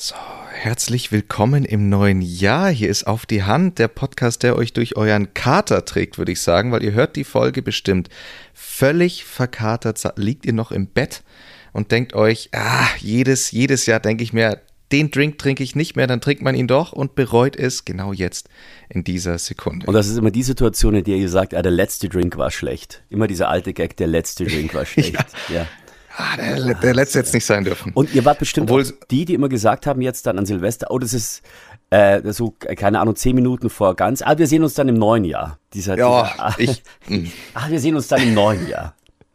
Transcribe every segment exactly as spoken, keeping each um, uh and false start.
So, herzlich willkommen im neuen Jahr. Hier ist Auf die Hand, der Podcast, der euch durch euren Kater trägt, würde ich sagen, weil ihr hört die Folge bestimmt völlig verkatert, liegt ihr noch im Bett und denkt euch, ah, jedes, jedes Jahr denke ich mir, den Drink trinke ich nicht mehr, dann trinkt man ihn doch und bereut es genau jetzt in dieser Sekunde. Und das ist immer die Situation, in der ihr sagt, ah, der letzte Drink war schlecht. Immer dieser alte Gag, der letzte Drink war schlecht. ja. ja. Ah, der, der letzte jetzt nicht sein dürfen. Und ihr wart bestimmt Obwohl, auch die, die immer gesagt haben jetzt dann an Silvester, oh, das ist äh, so, keine Ahnung, zehn Minuten vor ganz, ah, wir sehen uns dann im neuen Jahr. Dieser, ja, dieser, ah, ich. ah, wir sehen uns dann im neuen Jahr.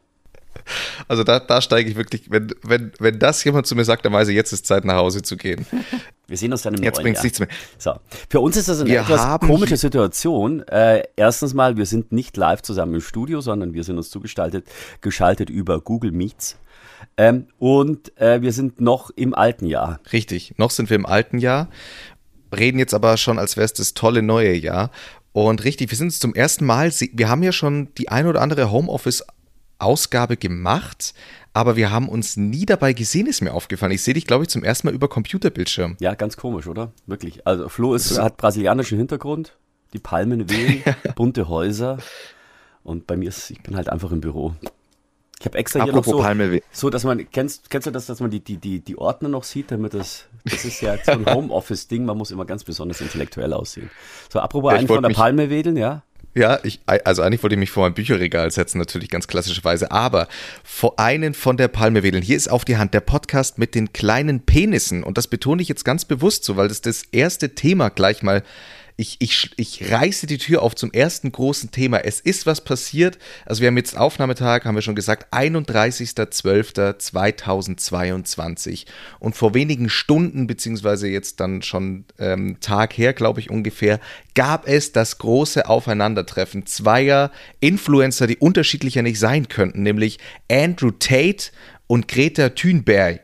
Also da, da steige ich wirklich, wenn, wenn, wenn das jemand zu mir sagt, dann weiß ich, jetzt ist Zeit nach Hause zu gehen. Wir sehen uns dann im jetzt neuen Jahr. Jetzt bringt's nichts mehr. So. Für uns ist das eine wir etwas komische Situation. Äh, erstens mal, wir sind nicht live zusammen im Studio, sondern wir sind uns zugeschaltet, geschaltet über Google Meets. Ähm, und äh, wir sind noch im alten Jahr. Richtig, noch sind wir im alten Jahr, reden jetzt aber schon, als wäre es das tolle neue Jahr. Und richtig, wir sind es zum ersten Mal, wir haben ja schon die ein oder andere Homeoffice-Ausgabe gemacht, aber wir haben uns nie dabei gesehen, ist mir aufgefallen. Ich sehe dich, glaube ich, zum ersten Mal über Computerbildschirm. Ja, ganz komisch, oder? Wirklich. Also Flo ist, hat brasilianischen Hintergrund, die Palmen wehen, bunte Häuser und bei mir ist, ich bin halt einfach im Büro. Ich habe extra hier Apropos noch so, Palme. so, dass man, kennst, kennst du das, dass man die, die, die, die Ordner noch sieht, damit das, das ist ja so ein Homeoffice-Ding, man muss immer ganz besonders intellektuell aussehen. So, apropos ja, einen von der Palme wedeln, ja? Ja, ich, also eigentlich wollte ich mich vor mein Bücherregal setzen, natürlich ganz klassischerweise, aber vor einen von der Palme wedeln. Hier ist Auf die Hand der Podcast mit den kleinen Penissen und das betone ich jetzt ganz bewusst so, weil das das erste Thema gleich mal Ich, ich, ich reiße die Tür auf zum ersten großen Thema. Es ist was passiert. Also wir haben jetzt Aufnahmetag, haben wir schon gesagt, einunddreißigster zwölfter zweitausendzweiundzwanzig. Und vor wenigen Stunden, beziehungsweise jetzt dann schon ähm, Tag her, glaube ich ungefähr, gab es das große Aufeinandertreffen zweier Influencer, die unterschiedlicher nicht sein könnten, nämlich Andrew Tate und Greta Thunberg.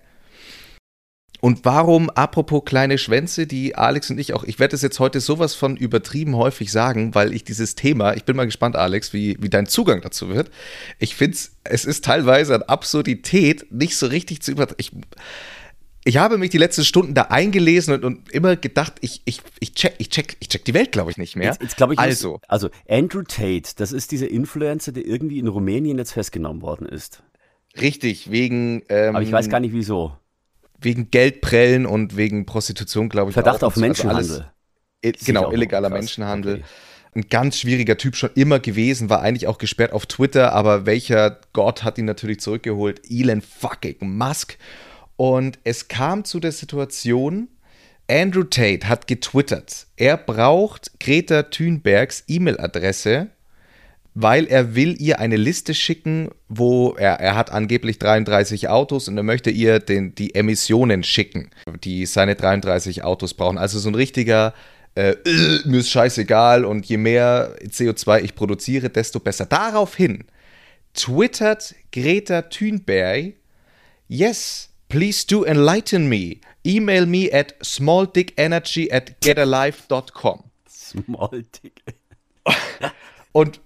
Und warum, apropos kleine Schwänze, die Alex und ich auch, ich werde das jetzt heute sowas von übertrieben häufig sagen, weil ich dieses Thema, ich bin mal gespannt, Alex, wie, wie dein Zugang dazu wird. Ich finde es, es ist teilweise an Absurdität nicht so richtig zu übertragen. Ich, ich habe mich die letzten Stunden da eingelesen und, und immer gedacht, ich, ich, ich, check, ich, check, ich check die Welt, glaube ich, nicht mehr. Jetzt, jetzt glaub ich, also. Muss, also Andrew Tate, das ist dieser Influencer, der irgendwie in Rumänien jetzt festgenommen worden ist. Richtig, wegen ähm, aber ich weiß gar nicht, wieso. Wegen Geldprellen und wegen Prostitution, glaube ich. Verdacht auch. auf Menschenhandel. Also alles, genau, illegaler krass. Menschenhandel. Okay. Ein ganz schwieriger Typ schon immer gewesen, war eigentlich auch gesperrt auf Twitter, aber welcher Gott hat ihn natürlich zurückgeholt? Elon fucking Musk. Und es kam zu der Situation, Andrew Tate hat getwittert, er braucht Greta Thunbergs E-Mail-Adresse, weil er will ihr eine Liste schicken, wo er, er hat angeblich dreiunddreißig Autos und er möchte ihr den, die Emissionen schicken, die seine dreiunddreißig Autos brauchen. Also so ein richtiger, äh, mir ist scheißegal und je mehr C O zwei ich produziere, desto besser. Daraufhin twittert Greta Thunberg, yes, please do enlighten me. Email me at smalldickenergy at getalive dot com. Smalldick. Und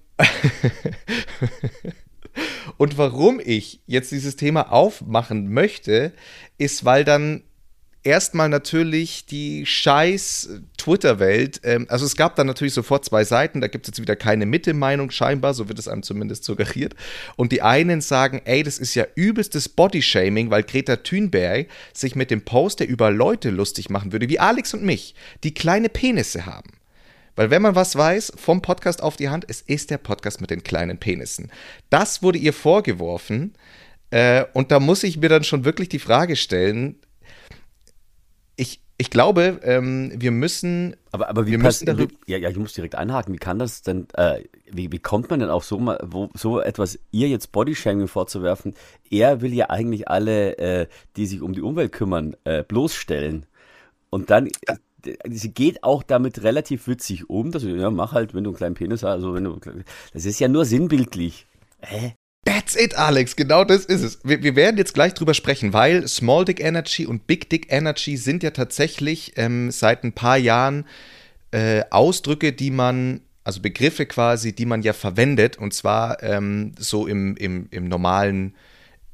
Und warum ich jetzt dieses Thema aufmachen möchte, ist, weil dann erstmal natürlich die scheiß Twitter-Welt, ähm, also es gab dann natürlich sofort zwei Seiten, da gibt es jetzt wieder keine Mitte-Meinung scheinbar, so wird es einem zumindest suggeriert. Und die einen sagen, ey, das ist ja übelstes Bodyshaming, weil Greta Thunberg sich mit dem Post, der über Leute lustig machen würde, wie Alex und mich, die kleine Penisse haben. Weil wenn man was weiß vom Podcast Auf die Hand, es ist der Podcast mit den kleinen Penissen. Das wurde ihr vorgeworfen äh, und da muss ich mir dann schon wirklich die Frage stellen, ich, ich glaube, ähm, wir müssen Aber, aber wie wir pass, müssen darüber, ja, ja, ich muss direkt einhaken, wie kann das denn, äh, wie, wie kommt man denn auf so, mal, wo, so etwas, ihr jetzt Bodyshaming vorzuwerfen, er will ja eigentlich alle, äh, die sich um die Umwelt kümmern, äh, bloßstellen und dann... Ja. Sie geht auch damit relativ witzig um, dass du, ja, mach halt, wenn du einen kleinen Penis hast, also wenn du, das ist ja nur sinnbildlich. Hä? That's it, Alex, genau das ist es. Wir, wir werden jetzt gleich drüber sprechen, weil Small Dick Energy und Big Dick Energy sind ja tatsächlich ähm, seit ein paar Jahren äh, Ausdrücke, die man, also Begriffe quasi, die man ja verwendet, und zwar ähm, so im, im, im normalen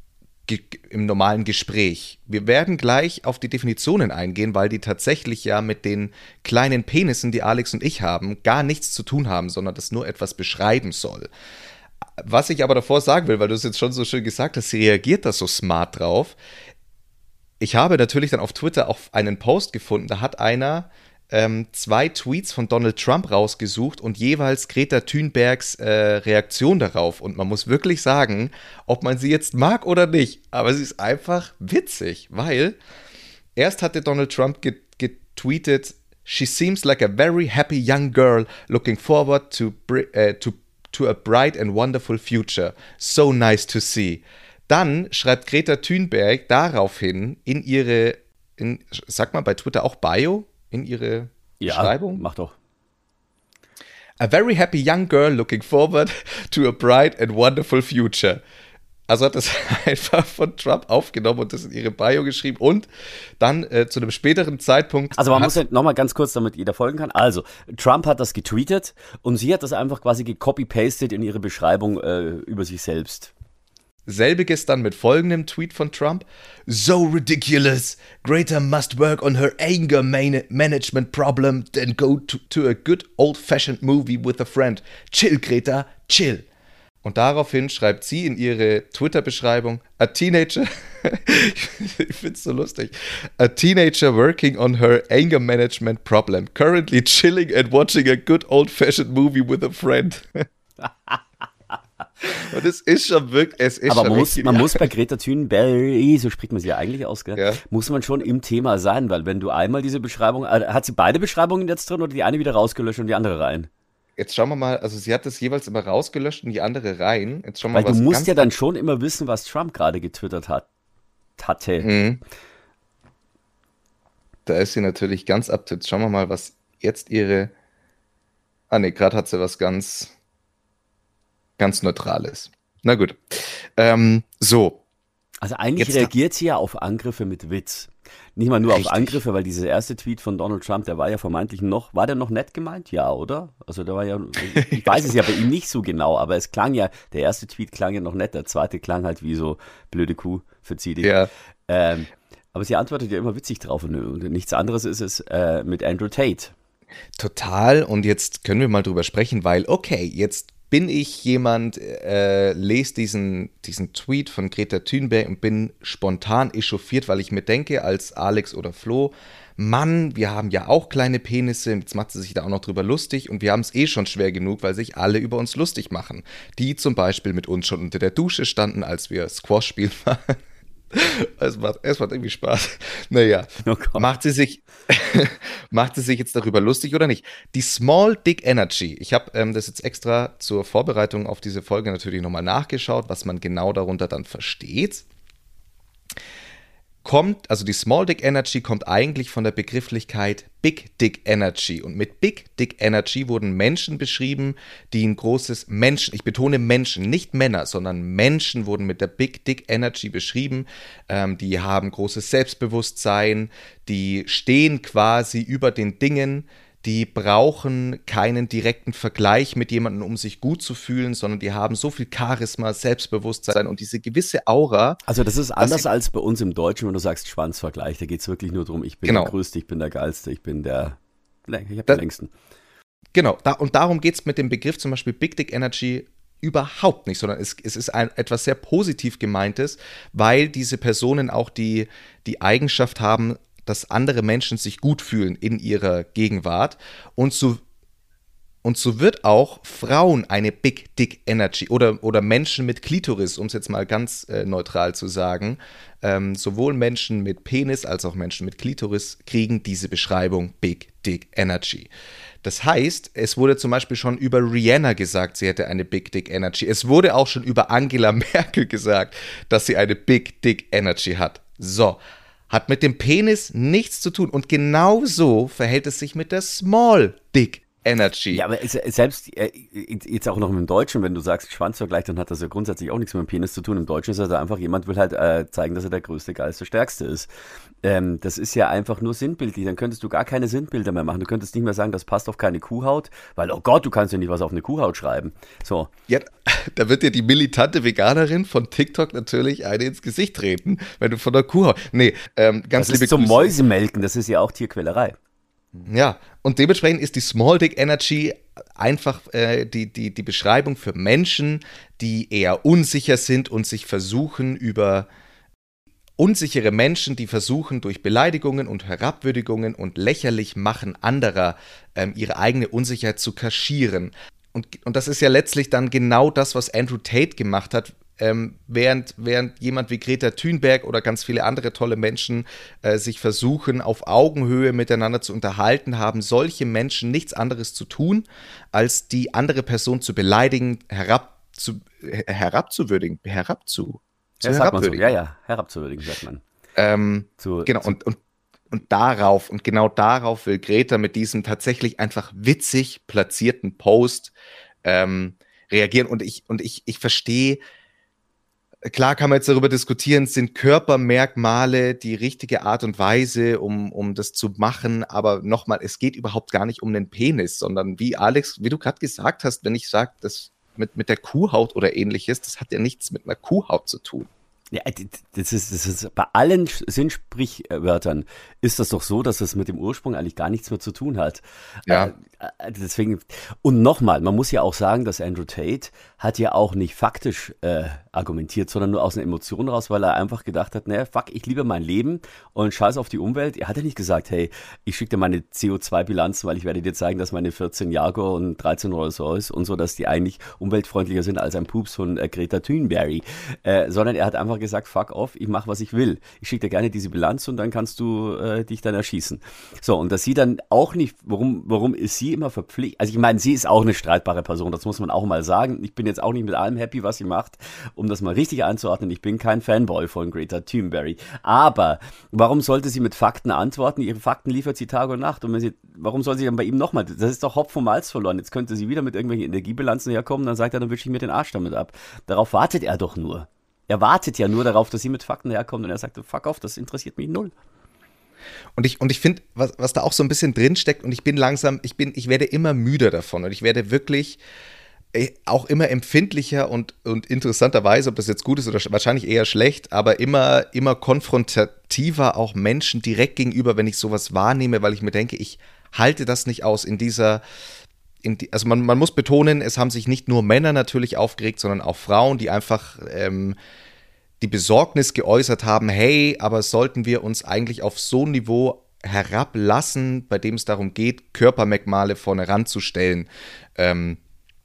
im normalen Gespräch. Wir werden gleich auf die Definitionen eingehen, weil die tatsächlich ja mit den kleinen Penissen, die Alex und ich haben, gar nichts zu tun haben, sondern das nur etwas beschreiben soll. Was ich aber davor sagen will, weil du es jetzt schon so schön gesagt hast, sie reagiert da so smart drauf. Ich habe natürlich dann auf Twitter auch einen Post gefunden, da hat einer ähm, zwei Tweets von Donald Trump rausgesucht und jeweils Greta Thunbergs äh, Reaktion darauf. Und man muss wirklich sagen, ob man sie jetzt mag oder nicht, aber sie ist einfach witzig, weil erst hatte Donald Trump get- getweetet, "She seems like a very happy young girl looking forward to, br- uh, to, to a bright and wonderful future. So nice to see." Dann schreibt Greta Thunberg daraufhin in ihre, in, sag mal bei Twitter auch Bio, in ihre ja, Beschreibung. Mach doch. "A very happy young girl looking forward to a bright and wonderful future." Also hat das einfach von Trump aufgenommen und das in ihre Bio geschrieben und dann äh, zu einem späteren Zeitpunkt. Also man muss ja nochmal ganz kurz, damit jeder folgen kann. Also, Trump hat das getweetet und sie hat das einfach quasi gecopy-pastet in ihre Beschreibung äh, über sich selbst. Selbiges dann mit folgendem Tweet von Trump. "So ridiculous. Greta must work on her anger man- management problem, then go to, to a good old-fashioned movie with a friend. Chill, Greta, chill." Und daraufhin schreibt sie in ihre Twitter-Beschreibung, "A teenager," ich find's so lustig, "a teenager working on her anger management problem, currently chilling and watching a good old-fashioned movie with a friend." Und es ist schon wirklich, es ist Aber schon man muss, richtig, man ja. muss bei Greta Thunberg, so spricht man sie ja eigentlich aus, gell? Ja. Muss man schon im Thema sein, weil wenn du einmal diese Beschreibung, äh, hat sie beide Beschreibungen jetzt drin oder die eine wieder rausgelöscht und die andere rein? Jetzt schauen wir mal, also sie hat das jeweils immer rausgelöscht und die andere rein. Jetzt schauen wir Weil mal, du was musst ganz ja dann schon immer wissen, was Trump gerade getwittert hat. Hatte. Mhm. Da ist sie natürlich ganz up to. Jetzt schauen wir mal, was jetzt ihre. Ah ne, gerade hat sie was ganz, ganz Neutrales. Na gut. Ähm, so. Also eigentlich Jetzt reagiert sie ja auf Angriffe mit Witz. Nicht mal nur Richtig. auf Angriffe, weil dieser erste Tweet von Donald Trump, der war ja vermeintlich noch, war der noch nett gemeint? Ja, oder? Also der war ja, ich weiß es ja bei ihm nicht so genau, aber es klang ja, der erste Tweet klang ja noch nett, der zweite klang halt wie so blöde Kuh, verzieh dich. Ja. Ähm, aber sie antwortet ja immer witzig drauf und, und nichts anderes ist es äh, mit Andrew Tate. Total. Und jetzt können wir mal drüber sprechen, weil, okay, jetzt bin ich jemand, äh, lese diesen, diesen Tweet von Greta Thunberg und bin spontan echauffiert, weil ich mir denke, als Alex oder Flo, Mann, wir haben ja auch kleine Penisse, jetzt macht sie sich da auch noch drüber lustig und wir haben es eh schon schwer genug, weil sich alle über uns lustig machen. Die zum Beispiel mit uns schon unter der Dusche standen, als wir Squash spielen waren. Es macht, es macht irgendwie Spaß. Naja, Oh Gott. macht sie sich, macht sie sich jetzt darüber lustig oder nicht? Die Small Dick Energy. Ich habe ähm, das jetzt extra zur Vorbereitung auf diese Folge natürlich nochmal nachgeschaut, was man genau darunter dann versteht. Kommt, also die Small Dick Energy kommt eigentlich von der Begrifflichkeit Big Dick Energy. Und mit Big Dick Energy wurden Menschen beschrieben, die ein großes Menschen, ich betone Menschen, nicht Männer, sondern Menschen wurden mit der Big Dick Energy beschrieben. Ähm, die haben großes Selbstbewusstsein, die stehen quasi über den Dingen, die brauchen keinen direkten Vergleich mit jemandem, um sich gut zu fühlen, sondern die haben so viel Charisma, Selbstbewusstsein und diese gewisse Aura. Also das ist anders sie- als bei uns im Deutschen, wenn du sagst Schwanzvergleich. Da geht es wirklich nur darum, ich bin Genau. der Größte, ich bin der Geilste, ich bin der, ich habe Da- den längsten. Genau, da, und darum geht es mit dem Begriff zum Beispiel Big Dick Energy überhaupt nicht, sondern es, es ist ein, etwas sehr positiv gemeintes, weil diese Personen auch die, die Eigenschaft haben, dass andere Menschen sich gut fühlen in ihrer Gegenwart und so, und so wird auch Frauen eine Big Dick Energy oder, oder Menschen mit Klitoris, um es jetzt mal ganz äh, neutral zu sagen, ähm, sowohl Menschen mit Penis als auch Menschen mit Klitoris kriegen diese Beschreibung Big Dick Energy. Das heißt, es wurde zum Beispiel schon über Rihanna gesagt, sie hätte eine Big Dick Energy. Es wurde auch schon über Angela Merkel gesagt, dass sie eine Big Dick Energy hat. So, hat mit dem Penis nichts zu tun. Und genau so verhält es sich mit der Small Dick Energy. Ja, aber es, selbst äh, jetzt auch noch im Deutschen, wenn du sagst Schwanzvergleich, dann hat das ja grundsätzlich auch nichts mit dem Penis zu tun. Im Deutschen ist also einfach, jemand will halt äh, zeigen, dass er der Größte, Geilste, Stärkste ist. Ähm, das ist ja einfach nur sinnbildlich. Dann könntest du gar keine Sinnbilder mehr machen. Du könntest nicht mehr sagen, das passt auf keine Kuhhaut, weil, oh Gott, du kannst ja nicht was auf eine Kuhhaut schreiben. So. Ja, da wird dir die militante Veganerin von TikTok natürlich eine ins Gesicht treten, wenn du von der Kuhhaut. Nee, ähm, ganz das liebe ist zum Grüße. Mäusemelken, das ist ja auch Tierquälerei. Ja, und dementsprechend ist die Small Dick Energy einfach äh, die, die, die Beschreibung für Menschen, die eher unsicher sind und sich versuchen über unsichere Menschen, die versuchen durch Beleidigungen und Herabwürdigungen und lächerlich machen anderer ähm, ihre eigene Unsicherheit zu kaschieren. Und, und das ist ja letztlich dann genau das, was Andrew Tate gemacht hat, ähm, während, während jemand wie Greta Thunberg oder ganz viele andere tolle Menschen äh, sich versuchen, auf Augenhöhe miteinander zu unterhalten, haben solche Menschen nichts anderes zu tun, als die andere Person zu beleidigen, herabzu, herabzuwürdigen, herabzu, zu Ja, sagt man so. herabwürdigen. Ja, ja, herabzuwürdigen, sagt man. Ähm, Zu, genau, zu, und, und, und darauf, und genau darauf will Greta mit diesem tatsächlich einfach witzig platzierten Post ähm, reagieren. Und ich, und ich, ich verstehe, klar kann man jetzt darüber diskutieren, sind Körpermerkmale die richtige Art und Weise, um, um das zu machen, aber nochmal, es geht überhaupt gar nicht um den Penis, sondern wie Alex, wie du gerade gesagt hast, wenn ich sage, das mit, mit der Kuhhaut oder ähnliches, das hat ja nichts mit einer Kuhhaut zu tun. Ja, das ist, das ist bei allen Sinnsprichwörtern ist das doch so, dass das mit dem Ursprung eigentlich gar nichts mehr zu tun hat. Ja. Äh, deswegen, und nochmal, man muss ja auch sagen, dass Andrew Tate hat ja auch nicht faktisch äh, argumentiert, sondern nur aus einer Emotion raus, weil er einfach gedacht hat, ne, fuck, ich liebe mein Leben und scheiß auf die Umwelt. Er hat ja nicht gesagt, hey, ich schicke dir meine C O zwei Bilanz, weil ich werde dir zeigen, dass meine vierzehn Jaguar und dreizehn Rolls Royce und so, dass die eigentlich umweltfreundlicher sind als ein Pups von äh, Greta Thunberg. Äh, sondern er hat einfach gesagt, fuck off, ich mache, was ich will. Ich schicke dir gerne diese Bilanz und dann kannst du äh, dich dann erschießen. So, und dass sie dann auch nicht, warum, warum ist sie immer verpflichtet? Also ich meine, sie ist auch eine streitbare Person, das muss man auch mal sagen. Ich bin jetzt auch nicht mit allem happy, was sie macht, um das mal richtig einzuordnen. Ich bin kein Fanboy von Greta Thunberg. Aber warum sollte sie mit Fakten antworten? Ihre Fakten liefert sie Tag und Nacht. Und wenn sie, warum soll sie dann bei ihm nochmal? Das ist doch Hopf vom Malz verloren. Jetzt könnte sie wieder mit irgendwelchen Energiebilanzen herkommen, dann sagt er, dann wische ich mir den Arsch damit ab. Darauf wartet er doch nur. Er wartet ja nur darauf, dass sie mit Fakten herkommt und er sagt, fuck off, das interessiert mich null. Und ich, und ich finde, was, was da auch so ein bisschen drinsteckt, und ich bin langsam, ich bin, ich werde immer müder davon und ich werde wirklich äh, auch immer empfindlicher und, und interessanterweise, ob das jetzt gut ist oder wahrscheinlich eher schlecht, aber immer, immer konfrontativer auch Menschen direkt gegenüber, wenn ich sowas wahrnehme, weil ich mir denke, ich halte das nicht aus in dieser, in die, also man, man muss betonen, es haben sich nicht nur Männer natürlich aufgeregt, sondern auch Frauen, die einfach ähm, die Besorgnis geäußert haben, hey, aber sollten wir uns eigentlich auf so ein Niveau herablassen, bei dem es darum geht, Körpermerkmale vorne ranzustellen. Ähm,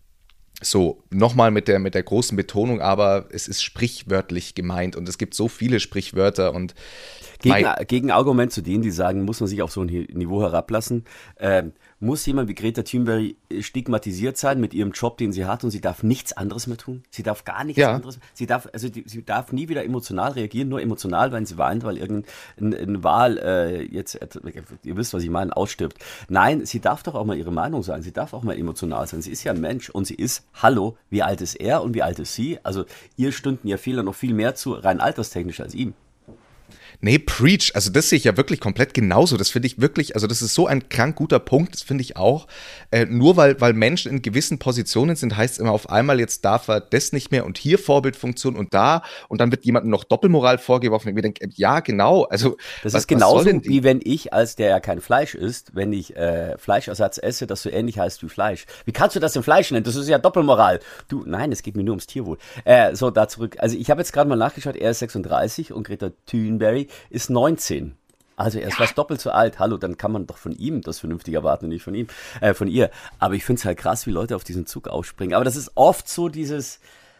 so, nochmal mit der, mit der großen Betonung, aber es ist sprichwörtlich gemeint und es gibt so viele Sprichwörter und Gegen, Gegenargument zu denen, die sagen, muss man sich auf so ein Niveau herablassen, ähm, muss jemand wie Greta Thunberg stigmatisiert sein mit ihrem Job, den sie hat und sie darf nichts anderes mehr tun? Sie darf gar nichts ja. anderes. Sie darf, also die, sie darf nie wieder emotional reagieren, nur emotional, wenn sie weint, weil irgendein Wahl äh, jetzt, ihr wisst, was ich meine, ausstirbt. Nein, sie darf doch auch mal ihre Meinung sagen. Sie darf auch mal emotional sein. Sie ist ja ein Mensch und sie ist, hallo, wie alt ist er und wie alt ist sie? Also ihr stünden ja Fehler noch viel mehr zu, rein alterstechnisch als ihm. Nee, preach. Also das sehe ich ja wirklich komplett genauso. Das finde ich wirklich, also das ist so ein krank guter Punkt, das finde ich auch. Äh, nur weil, weil Menschen in gewissen Positionen sind, heißt es immer auf einmal, jetzt darf er das nicht mehr und hier Vorbildfunktion und da und dann wird jemandem noch Doppelmoral vorgeworfen. Und ich denke, ja, genau. Also das was, ist genauso, was wie wenn ich, als der ja kein Fleisch isst, wenn ich äh, Fleischersatz esse, das so ähnlich heißt wie Fleisch. Wie kannst du das denn Fleisch nennen? Das ist ja Doppelmoral. Du, nein, es geht mir nur ums Tierwohl. Äh, so, da zurück. Also ich habe jetzt gerade mal nachgeschaut, er ist sechsunddreißig und Greta Thunberg ist neunzehn. Also er ist ja fast doppelt so alt. Hallo, dann kann man doch von ihm das vernünftig erwarten und nicht von ihm, äh, von ihr. Aber ich finde es halt krass, wie Leute auf diesen Zug aufspringen. Aber das ist oft so dieses,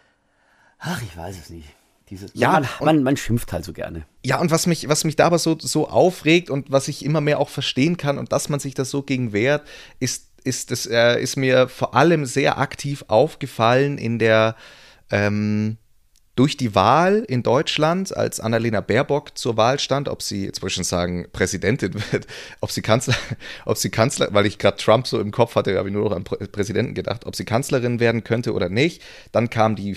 ach, ich weiß es nicht. Dieses, ja, man, man, man schimpft halt so gerne. Ja, und was mich, was mich da aber so, so aufregt und was ich immer mehr auch verstehen kann und dass man sich das so gegen wehrt, ist, ist, das, äh, ist mir vor allem sehr aktiv aufgefallen in der, ähm, durch die Wahl in Deutschland, als Annalena Baerbock zur Wahl stand, ob sie, jetzt wollte ich schon sagen, Präsidentin wird, ob sie Kanzler, ob sie Kanzler, weil ich gerade Trump so im Kopf hatte, habe ich nur noch an Prä- Präsidenten gedacht, ob sie Kanzlerin werden könnte oder nicht. Dann kam die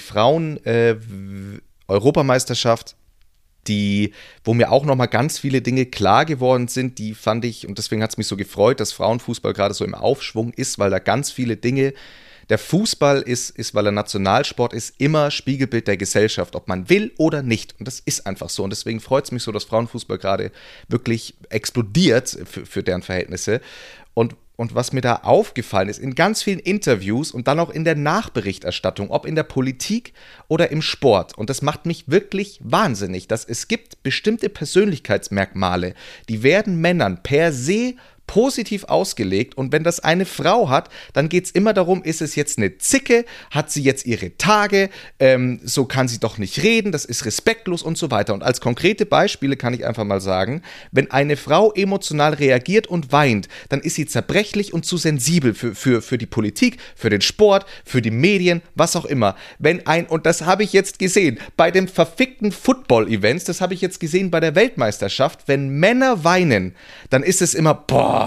Frauen-Europameisterschaft, die, wo mir auch nochmal ganz viele Dinge klar geworden sind, die fand ich, und deswegen hat es mich so gefreut, dass Frauenfußball gerade so im Aufschwung ist, weil da ganz viele Dinge. Der Fußball ist, ist, weil er Nationalsport ist, immer Spiegelbild der Gesellschaft, ob man will oder nicht. Und das ist einfach so. Und deswegen freut es mich so, dass Frauenfußball gerade wirklich explodiert für, für deren Verhältnisse. Und, und was mir da aufgefallen ist, in ganz vielen Interviews und dann auch in der Nachberichterstattung, ob in der Politik oder im Sport, und das macht mich wirklich wahnsinnig, dass es gibt bestimmte Persönlichkeitsmerkmale, die werden Männern per se positiv ausgelegt, und wenn das eine Frau hat, dann geht es immer darum, ist es jetzt eine Zicke, hat sie jetzt ihre Tage, ähm, so kann sie doch nicht reden, das ist respektlos und so weiter. Und als konkrete Beispiele kann ich einfach mal sagen, wenn eine Frau emotional reagiert und weint, dann ist sie zerbrechlich und zu sensibel für, für, für die Politik, für den Sport, für die Medien, was auch immer. Wenn ein, und das habe ich jetzt gesehen, bei den verfickten Football-Events, das habe ich jetzt gesehen bei der Weltmeisterschaft, wenn Männer weinen, dann ist es immer, boah,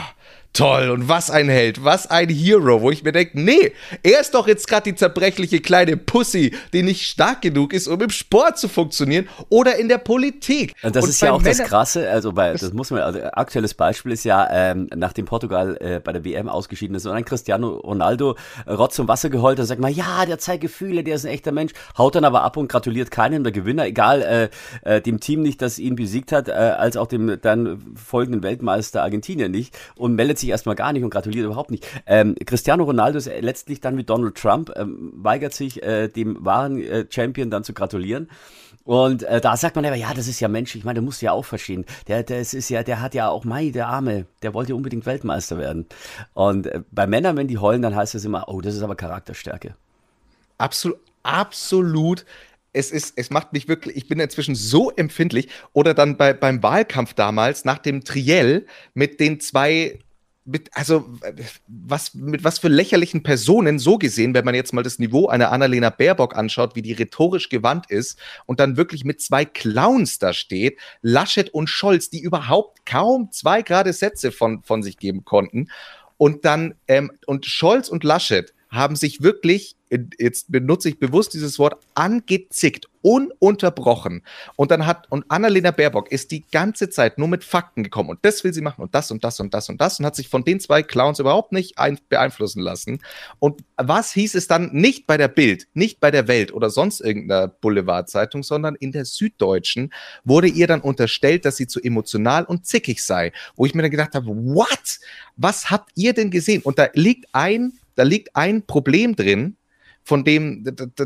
toll, und was ein Held, was ein Hero, wo ich mir denke, nee, er ist doch jetzt gerade die zerbrechliche kleine Pussy, die nicht stark genug ist, um im Sport zu funktionieren oder in der Politik. Und das und ist ja auch Männer- das Krasse, also bei, das muss man, also aktuelles Beispiel ist ja, ähm, nachdem Portugal äh, bei der W M ausgeschieden ist und ein Cristiano Ronaldo äh, Rotz und Wasser geheult, dann sagt man, ja, der zeigt Gefühle, der ist ein echter Mensch, haut dann aber ab und gratuliert keinem der Gewinner, egal äh, äh, dem Team nicht, das ihn besiegt hat, äh, als auch dem dann folgenden Weltmeister Argentinien nicht, und meldet sich erstmal gar nicht und gratuliert überhaupt nicht. Ähm, Cristiano Ronaldo ist letztlich dann wie Donald Trump, ähm, weigert sich, äh, dem wahren äh, Champion dann zu gratulieren. Und äh, da sagt man aber, ja, das ist ja Mensch, ich meine, der muss ja auch verstehen. Der, der, es ist ja, der hat ja auch, Mai, der Arme, der wollte ja unbedingt Weltmeister werden. Und äh, bei Männern, wenn die heulen, dann heißt es immer, oh, das ist aber Charakterstärke. Absolut, absolut. Es ist, es macht mich wirklich, ich bin inzwischen so empfindlich. Oder dann bei, beim Wahlkampf damals, nach dem Triell mit den zwei, mit, also was, mit was für lächerlichen Personen, so gesehen, wenn man jetzt mal das Niveau einer Annalena Baerbock anschaut, wie die rhetorisch gewandt ist und dann wirklich mit zwei Clowns da steht, Laschet und Scholz, die überhaupt kaum zwei gerade Sätze von, von sich geben konnten. Und dann, ähm, und Scholz und Laschet haben sich wirklich, jetzt benutze ich bewusst dieses Wort, angezickt, ununterbrochen. Und dann hat, und Annalena Baerbock ist die ganze Zeit nur mit Fakten gekommen und das will sie machen und das und das und das und das und hat sich von den zwei Clowns überhaupt nicht ein, beeinflussen lassen. Und was hieß es dann nicht bei der Bild, nicht bei der Welt oder sonst irgendeiner Boulevardzeitung, sondern in der Süddeutschen wurde ihr dann unterstellt, dass sie zu emotional und zickig sei. Wo ich mir dann gedacht habe, what? Was habt ihr denn gesehen? Und da liegt ein Da liegt ein Problem drin, von dem,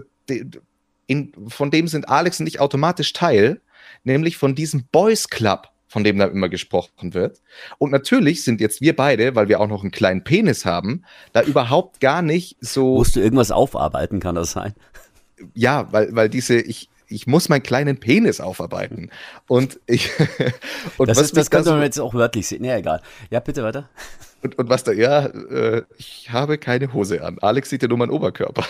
in, von dem sind Alex und ich automatisch Teil, nämlich von diesem Boys Club, von dem da immer gesprochen wird. Und natürlich sind jetzt wir beide, weil wir auch noch einen kleinen Penis haben, da überhaupt gar nicht so... Musst du irgendwas aufarbeiten, kann das sein? Ja, weil, weil diese... ich Ich muss meinen kleinen Penis aufarbeiten. Und ich. und das was ist, das da könnte so, man jetzt auch wörtlich sehen. Ja, egal. Ja, bitte weiter. Und, und was da, ja, äh, ich habe keine Hose an. Alex sieht ja nur meinen Oberkörper.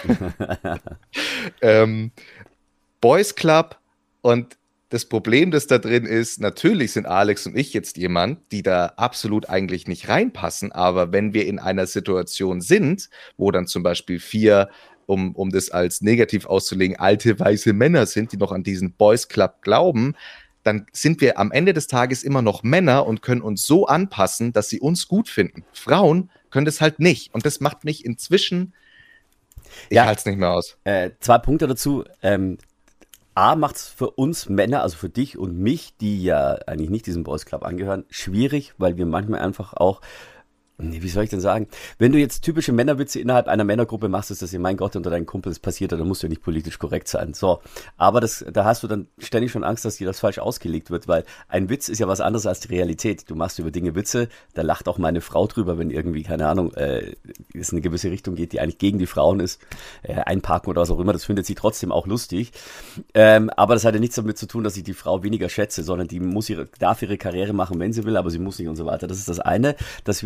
ähm, Boys Club, und das Problem, das da drin ist, natürlich sind Alex und ich jetzt jemand, die da absolut eigentlich nicht reinpassen, aber wenn wir in einer Situation sind, wo dann zum Beispiel vier, um, um das als negativ auszulegen, alte weiße Männer sind, die noch an diesen Boys Club glauben, dann sind wir am Ende des Tages immer noch Männer und können uns so anpassen, dass sie uns gut finden. Frauen können das halt nicht. Und das macht mich inzwischen, ich Ja. halte es nicht mehr aus. Äh, zwei Punkte dazu. Ähm, A, macht es für uns Männer, also für dich und mich, die ja eigentlich nicht diesem Boys Club angehören, schwierig, weil wir manchmal einfach auch, nee, wie soll ich denn sagen, wenn du jetzt typische Männerwitze innerhalb einer Männergruppe machst, ist das ja, mein Gott, unter deinen Kumpels passiert, dann musst du ja nicht politisch korrekt sein. So, aber das, da hast du dann ständig schon Angst, dass dir das falsch ausgelegt wird, weil ein Witz ist ja was anderes als die Realität. Du machst über Dinge Witze, da lacht auch meine Frau drüber, wenn irgendwie, keine Ahnung, äh, es in eine gewisse Richtung geht, die eigentlich gegen die Frauen ist, äh, einparken oder was auch immer, das findet sie trotzdem auch lustig. Ähm, aber das hat ja nichts damit zu tun, dass ich die Frau weniger schätze, sondern die muss ihre, darf ihre Karriere machen, wenn sie will, aber sie muss nicht und so weiter. Das ist das eine, dass wir in diese Schubladen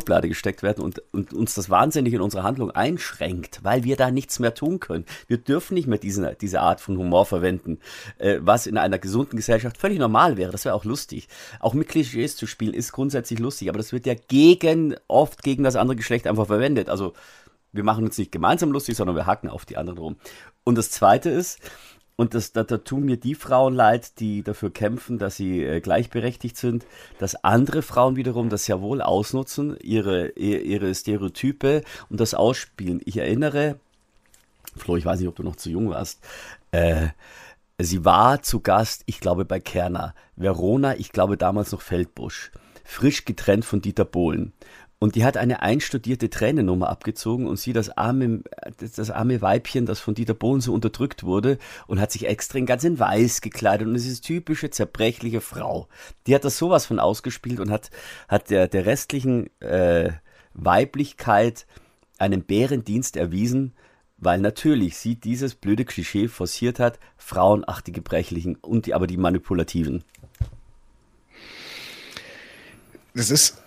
Schublade gesteckt werden und, und uns das wahnsinnig in unserer Handlung einschränkt, weil wir da nichts mehr tun können. Wir dürfen nicht mehr diesen, diese Art von Humor verwenden, äh, was in einer gesunden Gesellschaft völlig normal wäre. Das wäre auch lustig. Auch mit Klischees zu spielen ist grundsätzlich lustig, aber das wird ja gegen, oft gegen das andere Geschlecht einfach verwendet. Also wir machen uns nicht gemeinsam lustig, sondern wir hacken auf die anderen rum. Und das Zweite ist, und das, da, da tun mir die Frauen leid, die dafür kämpfen, dass sie äh, gleichberechtigt sind, dass andere Frauen wiederum das ja wohl ausnutzen, ihre, ihre Stereotype und das ausspielen. Ich erinnere, Flo, ich weiß nicht, ob du noch zu jung warst, äh, sie war zu Gast, ich glaube bei Kerner, Verona, ich glaube damals noch Feldbusch, frisch getrennt von Dieter Bohlen. Und die hat eine einstudierte Tränennummer abgezogen und sie, das arme, das arme Weibchen, das von Dieter Bohlen so unterdrückt wurde und hat sich extra ganz in weiß gekleidet und es ist typische zerbrechliche Frau. Die hat das sowas von ausgespielt und hat, hat der, der restlichen äh, Weiblichkeit einen Bärendienst erwiesen, weil natürlich sie dieses blöde Klischee forciert hat, Frauen, ach die Gebrechlichen und die, aber die Manipulativen. Das ist...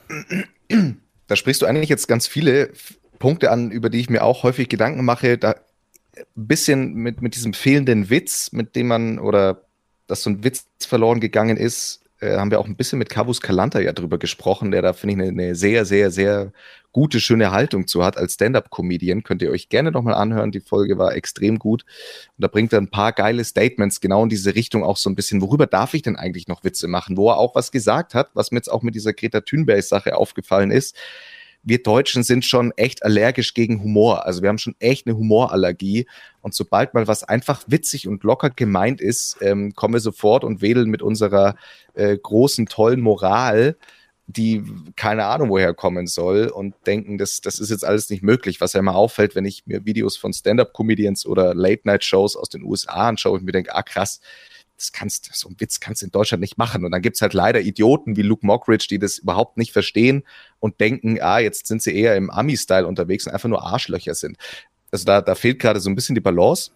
Da sprichst du eigentlich jetzt ganz viele Punkte an, über die ich mir auch häufig Gedanken mache. Da ein bisschen mit, mit diesem fehlenden Witz, mit dem man, oder dass so ein Witz verloren gegangen ist, äh, haben wir auch ein bisschen mit Kavus Kalanta ja drüber gesprochen, der da, finde ich, eine, eine sehr, sehr, sehr gute, schöne Haltung zu hat als Stand-Up-Comedian. Könnt ihr euch gerne nochmal anhören. Die Folge war extrem gut. Und da bringt er ein paar geile Statements genau in diese Richtung auch so ein bisschen. Worüber darf ich denn eigentlich noch Witze machen? Wo er auch was gesagt hat, was mir jetzt auch mit dieser Greta Thunberg-Sache aufgefallen ist. Wir Deutschen sind schon echt allergisch gegen Humor. Also wir haben schon echt eine Humorallergie. Und sobald mal was einfach witzig und locker gemeint ist, ähm, kommen wir sofort und wedeln mit unserer äh, großen, tollen Moral, die keine Ahnung woher kommen soll, und denken, das, das ist jetzt alles nicht möglich. Was ja immer auffällt, wenn ich mir Videos von Stand-Up-Comedians oder Late-Night-Shows aus den U S A anschaue und mir denke, ah krass, das kannst, so einen Witz kannst du in Deutschland nicht machen. Und dann gibt's halt leider Idioten wie Luke Mockridge, die das überhaupt nicht verstehen und denken, ah, jetzt sind sie eher im Ami-Style unterwegs und einfach nur Arschlöcher sind. Also da, da fehlt gerade so ein bisschen die Balance.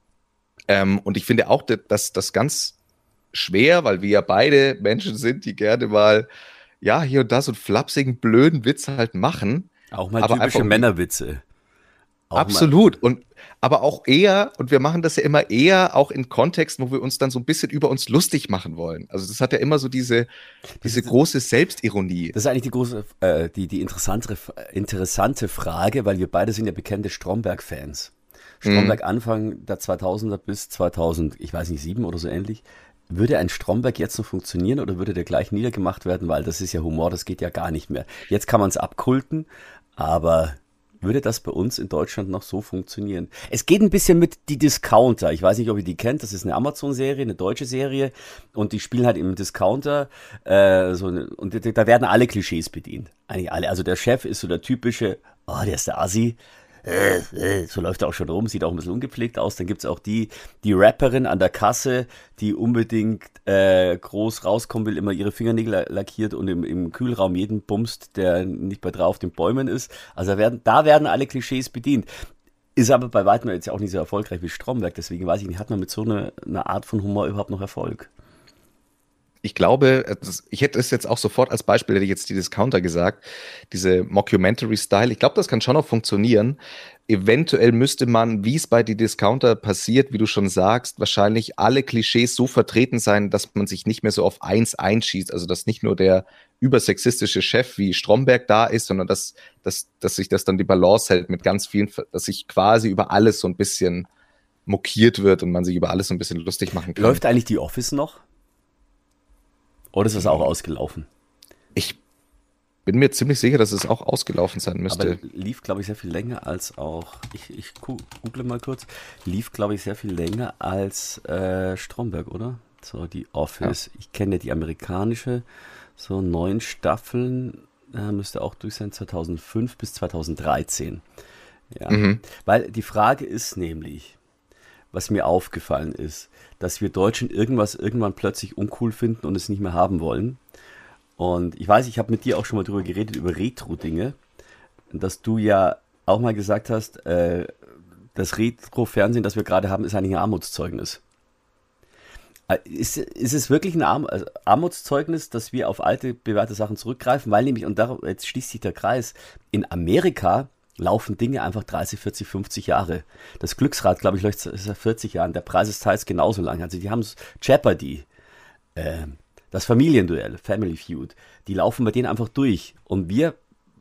Ähm, und ich finde auch, dass das ganz schwer, weil wir ja beide Menschen sind, die gerne mal, ja, hier und da so einen flapsigen, blöden Witz halt machen. Auch mal aber typische einfach, Männerwitze. Auch absolut. Und aber auch eher, und wir machen das ja immer eher auch in Kontexten, wo wir uns dann so ein bisschen über uns lustig machen wollen. Also das hat ja immer so diese, diese große Selbstironie. Das ist eigentlich die große, äh, die, die interessante, interessante Frage, weil wir beide sind ja bekannte Stromberg-Fans. Stromberg mhm. Anfang der zweitausender bis zweitausend, ich weiß nicht, sieben oder so ähnlich. Würde ein Stromberg jetzt noch funktionieren oder würde der gleich niedergemacht werden? Weil das ist ja Humor, das geht ja gar nicht mehr. Jetzt kann man es abkulten, aber würde das bei uns in Deutschland noch so funktionieren? Es geht ein bisschen mit Die Discounter. Ich weiß nicht, ob ihr die kennt. Das ist eine Amazon-Serie, eine deutsche Serie. Und die spielen halt im Discounter. Äh, so eine, und da werden alle Klischees bedient. Eigentlich alle. Also der Chef ist so der typische, oh, der ist der Assi. Äh, äh, so läuft er auch schon rum, sieht auch ein bisschen ungepflegt aus. Dann gibt's auch die, die Rapperin an der Kasse, die unbedingt äh, groß rauskommen will, immer ihre Fingernägel lackiert und im, im Kühlraum jeden bumst, der nicht bei drauf den Bäumen ist. Also da werden, da werden alle Klischees bedient. Ist aber bei weitem jetzt auch nicht so erfolgreich wie Stromberg. Deswegen weiß ich nicht, hat man mit so einer eine Art von Humor überhaupt noch Erfolg? Ich glaube, ich hätte es jetzt auch sofort als Beispiel, hätte ich jetzt die Discounter gesagt, diese Mockumentary-Style, ich glaube, das kann schon noch funktionieren. Eventuell müsste man, wie es bei die Discounter passiert, wie du schon sagst, wahrscheinlich alle Klischees so vertreten sein, dass man sich nicht mehr so auf eins einschießt. Also, dass nicht nur der übersexistische Chef wie Stromberg da ist, sondern dass, dass, dass sich das dann die Balance hält mit ganz vielen, dass sich quasi über alles so ein bisschen mokiert wird und man sich über alles so ein bisschen lustig machen kann. Läuft eigentlich die Office noch? Oder ist das auch ausgelaufen? Ich bin mir ziemlich sicher, dass es auch ausgelaufen sein müsste. Aber lief, glaube ich, sehr viel länger als auch, ich, ich google mal kurz, lief, glaube ich, sehr viel länger als äh, Stromberg, oder? So, die Office. Ja. Ich kenne ja die amerikanische, so neun Staffeln, äh, müsste auch durch sein, zweitausendfünf bis zweitausenddreizehn. Ja, mhm. Weil die Frage ist nämlich, was mir aufgefallen ist, dass wir Deutschen irgendwas irgendwann plötzlich uncool finden und es nicht mehr haben wollen. Und ich weiß, ich habe mit dir auch schon mal drüber geredet, über Retro-Dinge, dass du ja auch mal gesagt hast, äh, das Retro-Fernsehen, das wir gerade haben, ist eigentlich ein Armutszeugnis. Ist, ist es wirklich ein Arm, also Armutszeugnis, dass wir auf alte, bewährte Sachen zurückgreifen? Weil nämlich, und da, jetzt schließt sich der Kreis, in Amerika laufen Dinge einfach dreißig, vierzig, fünfzig Jahre. Das Glücksrad, glaube ich, läuft seit vierzig Jahren. Der Preis ist teils genauso lang. Also die haben Jeopardy, äh, das Familienduell, Family Feud, die laufen bei denen einfach durch. Und wir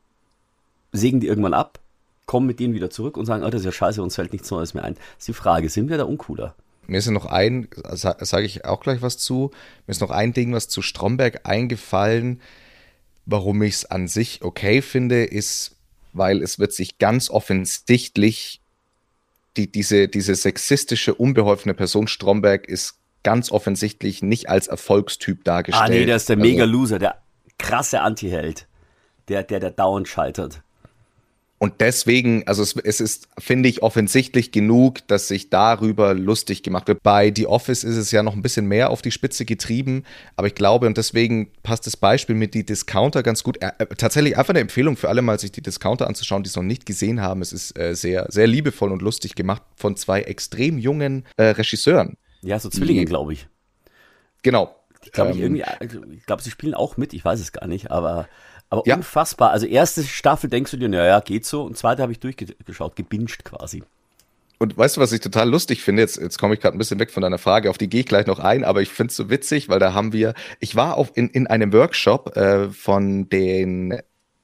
sägen die irgendwann ab, kommen mit denen wieder zurück und sagen, oh, das ist ja scheiße, uns fällt nichts Neues mehr ein. Das ist die Frage, sind wir da uncooler? Mir ist noch ein, sage ich auch gleich was zu, mir ist noch ein Ding, was zu Stromberg eingefallen, warum ich es an sich okay finde, ist, weil es wird sich ganz offensichtlich, die, diese, diese sexistische, unbeholfene Person Stromberg ist ganz offensichtlich nicht als Erfolgstyp dargestellt. Ah nee, der ist der also, Mega-Loser, der krasse Anti-Held, der, der, der dauernd scheitert. Und deswegen, also es, es ist, finde ich, offensichtlich genug, dass sich darüber lustig gemacht wird. Bei The Office ist es ja noch ein bisschen mehr auf die Spitze getrieben, aber ich glaube, und deswegen passt das Beispiel mit die Discounter ganz gut. Äh, tatsächlich einfach eine Empfehlung für alle mal, sich die Discounter anzuschauen, die es noch nicht gesehen haben. Es ist äh, sehr, sehr liebevoll und lustig gemacht von zwei extrem jungen äh, Regisseuren. Ja, so Zwillinge, glaube ich. Genau. Ich glaube, ähm, ich irgendwie, also, ich glaube, sie spielen auch mit, ich weiß es gar nicht, aber Aber ja. unfassbar. Also erste Staffel denkst du dir, naja, geht so. Und zweite habe ich durchgeschaut, gebinged quasi. Und weißt du, was ich total lustig finde? Jetzt, jetzt komme ich gerade ein bisschen weg von deiner Frage, auf die gehe ich gleich noch ein, aber ich finde es so witzig, weil da haben wir, ich war auf, in, in einem Workshop äh, von den,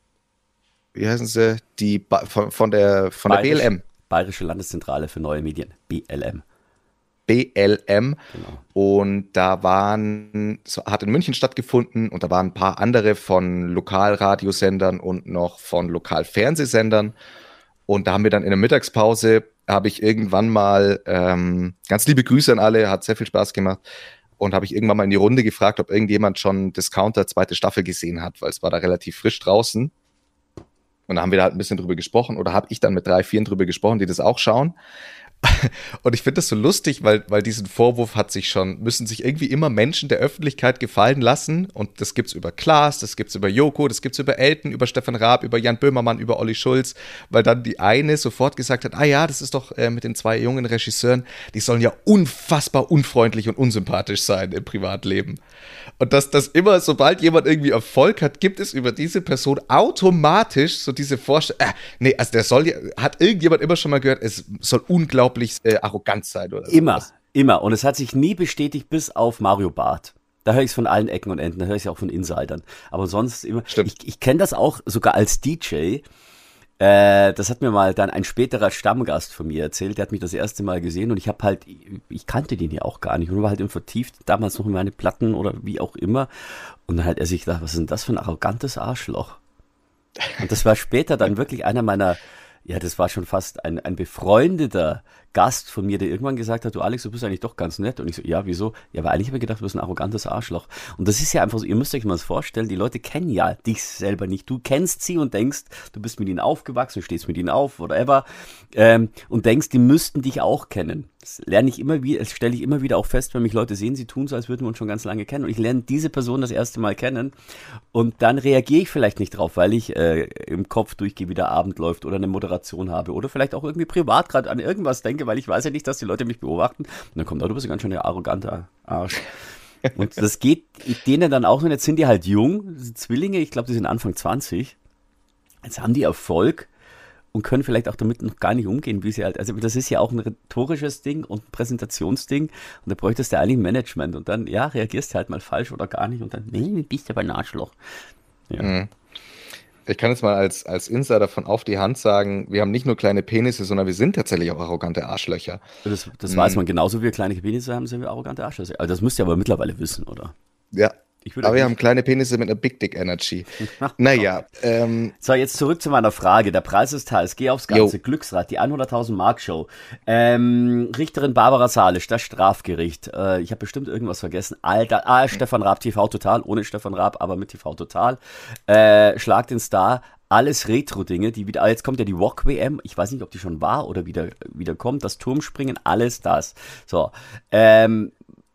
wie heißen sie, die von, von der, von der Bayerisch, B L M. Bayerische Landeszentrale für neue Medien, B L M. B L M. Genau. Und da waren, so, hat in München stattgefunden und da waren ein paar andere von Lokalradiosendern und noch von Lokalfernsehsendern. Und da haben wir dann in der Mittagspause, habe ich irgendwann mal, ähm, ganz liebe Grüße an alle, hat sehr viel Spaß gemacht. Und habe ich irgendwann mal in die Runde gefragt, ob irgendjemand schon Discounter zweite Staffel gesehen hat, weil es war da relativ frisch draußen. Und da haben wir da halt ein bisschen drüber gesprochen oder habe ich dann mit drei, vieren drüber gesprochen, die das auch schauen. Und ich finde das so lustig, weil, weil diesen Vorwurf hat sich schon, müssen sich irgendwie immer Menschen der Öffentlichkeit gefallen lassen. Und das gibt's über Klaas, das gibt's über Joko, das gibt's über Elton, über Stefan Raab, über Jan Böhmermann, über Olli Schulz, weil dann die eine sofort gesagt hat, ah ja, das ist doch äh, mit den zwei jungen Regisseuren, die sollen ja unfassbar unfreundlich und unsympathisch sein im Privatleben. Und dass das immer, sobald jemand irgendwie Erfolg hat, gibt es über diese Person automatisch so diese Vorstellung, äh, nee, also der soll ja, hat irgendjemand immer schon mal gehört, es soll unglaublich äh, arrogant sein oder Immer, sowas. immer. Und es hat sich nie bestätigt, bis auf Mario Barth. Da höre ich es von allen Ecken und Enden, da höre ich es auch von Insidern. Aber sonst immer, Stimmt. ich, ich kenne das auch sogar als D J. Äh, das hat mir mal dann ein späterer Stammgast von mir erzählt, der hat mich das erste Mal gesehen und ich habe halt, ich kannte den ja auch gar nicht und war halt im vertieft, damals noch in meine Platten oder wie auch immer. Und dann hat er sich gedacht, was ist denn das für ein arrogantes Arschloch? Und das war später dann wirklich einer meiner, ja, das war schon fast ein, ein befreundeter Gast von mir, der irgendwann gesagt hat, du Alex, du bist eigentlich doch ganz nett. Und ich so, ja, wieso? Ja, aber eigentlich habe ich gedacht, du bist ein arrogantes Arschloch. Und das ist ja einfach so, ihr müsst euch mal das vorstellen, die Leute kennen ja dich selber nicht. Du kennst sie und denkst, du bist mit ihnen aufgewachsen, du stehst mit ihnen auf, whatever, ähm, und denkst, die müssten dich auch kennen. Das lerne ich immer wieder, das stelle ich immer wieder auch fest, wenn mich Leute sehen, sie tun so, als würden wir uns schon ganz lange kennen. Und ich lerne diese Person das erste Mal kennen und dann reagiere ich vielleicht nicht drauf, weil ich äh, im Kopf durchgehe, wie der Abend läuft oder eine Moderation habe oder vielleicht auch irgendwie privat gerade an irgendwas denke, weil ich weiß ja nicht, dass die Leute mich beobachten. Und dann kommt, oh, du bist ja ganz schön der arrogante Arsch. Und das geht denen dann auch, und jetzt sind die halt jung, die Zwillinge, ich glaube, die sind Anfang zwanzig. Jetzt haben die Erfolg und können vielleicht auch damit noch gar nicht umgehen, wie sie halt, also das ist ja auch ein rhetorisches Ding und ein Präsentationsding und da bräuchtest du eigentlich ein Management und dann, ja, reagierst du halt mal falsch oder gar nicht und dann, nee, bist du aber ein Arschloch. Ja. Mhm. Ich kann jetzt mal als, als Insider von auf die Hand sagen, wir haben nicht nur kleine Penisse, sondern wir sind tatsächlich auch arrogante Arschlöcher. Das, das Mhm. weiß man genauso, wie wir kleine Penisse haben, sind wir arrogante Arschlöcher. Also das müsst ihr aber mittlerweile wissen, oder? Ja, Ich würde aber wir nicht- haben kleine Penisse mit einer Big Dick Energy. Naja, ähm, So, jetzt zurück zu meiner Frage. Der Preis ist heiß. Geh aufs Ganze. Jo. Glücksrad, die hunderttausend Mark Show. Ähm, Richterin Barbara Salisch, das Strafgericht. Äh, ich habe bestimmt irgendwas vergessen. Alter, ah, Stefan Raab, T V Total, ohne Stefan Raab, aber mit T V Total. Äh, Schlag den Star. Alles Retro-Dinge, die wieder, ah, jetzt kommt ja die Walk-W M, ich weiß nicht, ob die schon war oder wieder, wieder kommt, das Turmspringen, alles das. So, ähm,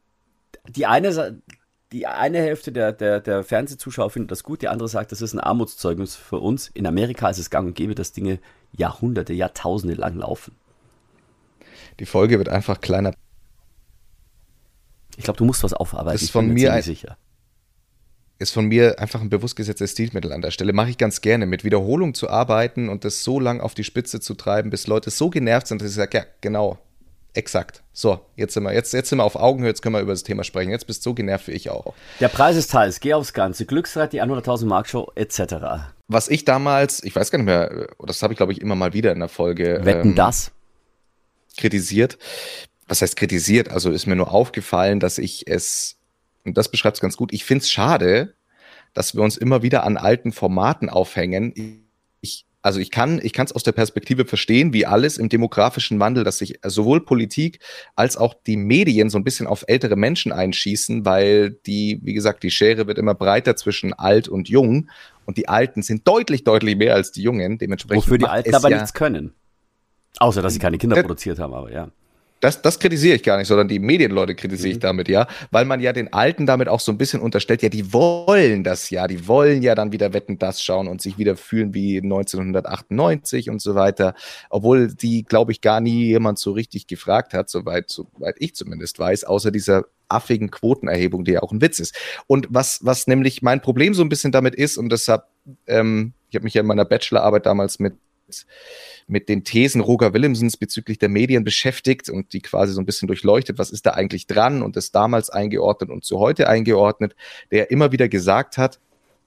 die eine, Sa- die eine Hälfte der, der, der Fernsehzuschauer findet das gut, die andere sagt, das ist ein Armutszeugnis für uns. In Amerika ist es gang und gäbe, dass Dinge Jahrhunderte, Jahrtausende lang laufen. die Folge wird einfach kleiner. Ich glaube, du musst was aufarbeiten. Das ist ich von bin mir mir ein, ziemlich sicher. ist von mir einfach ein bewusst gesetztes Stilmittel an der Stelle. Mache ich ganz gerne, mit Wiederholung zu arbeiten und das so lang auf die Spitze zu treiben, bis Leute so genervt sind, dass ich sage, ja, genau, exakt. So, jetzt sind wir, jetzt, jetzt sind wir auf Augenhöhe, jetzt können wir über das Thema sprechen. Jetzt bist du so genervt wie ich auch. Der Preis ist heiß, geh aufs Ganze, Glücksrad, die hunderttausend Mark Show et cetera. Was ich damals, ich weiß gar nicht mehr, das habe ich glaube ich immer mal wieder in der Folge Wetten ähm, das? kritisiert. Was heißt kritisiert? Also ist mir nur aufgefallen, dass ich es, und das beschreibt es ganz gut, ich finde es schade, dass wir uns immer wieder an alten Formaten aufhängen. Ich, also ich kann ich kann es aus der Perspektive verstehen, wie alles im demografischen Wandel, dass sich sowohl Politik als auch die Medien so ein bisschen auf ältere Menschen einschießen, weil die, wie gesagt, die Schere wird immer breiter zwischen alt und jung und die Alten sind deutlich, deutlich mehr als die Jungen. Dementsprechend Wofür die macht Alten es aber ja, nichts können. Außer, dass sie keine Kinder Das- produziert haben, aber ja. Das, das kritisiere ich gar nicht, sondern die Medienleute kritisiere ich Mhm. damit, ja, weil man ja den Alten damit auch so ein bisschen unterstellt, ja, die wollen das ja, die wollen ja dann wieder Wetten, das schauen und sich wieder fühlen wie neunzehnhundertachtundneunzig und so weiter, obwohl die, glaube ich, gar nie jemand so richtig gefragt hat, soweit, soweit ich zumindest weiß, außer dieser affigen Quotenerhebung, die ja auch ein Witz ist. Und was, was nämlich mein Problem so ein bisschen damit ist, und deshalb, ähm, ich habe mich ja in meiner Bachelorarbeit damals mit mit den Thesen Roger Willemsens bezüglich der Medien beschäftigt und die quasi so ein bisschen durchleuchtet, was ist da eigentlich dran und das damals eingeordnet und zu heute eingeordnet, der immer wieder gesagt hat,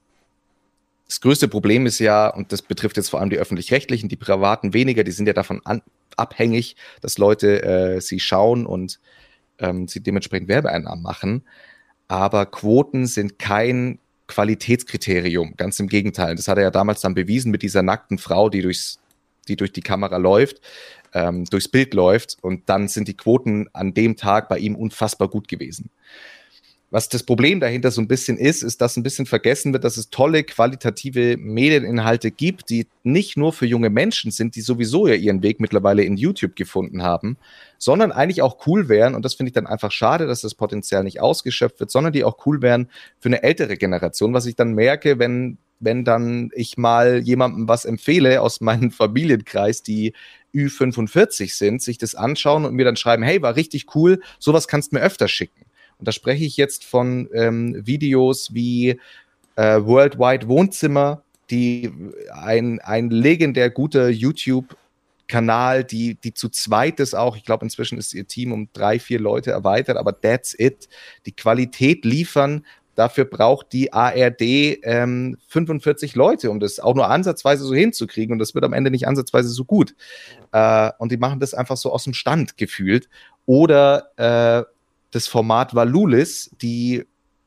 das größte Problem ist ja, und das betrifft jetzt vor allem die Öffentlich-Rechtlichen, die Privaten weniger, die sind ja davon an, abhängig, dass Leute äh, sie schauen und ähm, sie dementsprechend Werbeeinnahmen machen, aber Quoten sind kein Qualitätskriterium, ganz im Gegenteil. Das hat er ja damals dann bewiesen mit dieser nackten Frau, die durchs, die durch die Kamera läuft, ähm, durchs Bild läuft und dann sind die Quoten an dem Tag bei ihm unfassbar gut gewesen. Was das Problem dahinter so ein bisschen ist, ist, dass ein bisschen vergessen wird, dass es tolle, qualitative Medieninhalte gibt, die nicht nur für junge Menschen sind, die sowieso ja ihren Weg mittlerweile in YouTube gefunden haben, sondern eigentlich auch cool wären, und das finde ich dann einfach schade, dass das Potenzial nicht ausgeschöpft wird, sondern die auch cool wären für eine ältere Generation, was ich dann merke, wenn, wenn dann ich mal jemandem was empfehle aus meinem Familienkreis, die Ü fünfundvierzig sind, sich das anschauen und mir dann schreiben, hey, war richtig cool, sowas kannst du mir öfter schicken. Und da spreche ich jetzt von ähm, Videos wie äh, Worldwide Wohnzimmer, die ein, ein legendär guter YouTube-Kanal, die, die zu zweit ist auch, ich glaube inzwischen ist ihr Team um drei, vier Leute erweitert, aber that's it, die Qualität liefern. Dafür braucht die A R D ähm, fünfundvierzig Leute, um das auch nur ansatzweise so hinzukriegen. Und das wird am Ende nicht ansatzweise so gut. Äh, und die machen das einfach so aus dem Stand gefühlt. Oder äh, das Format Valulis, die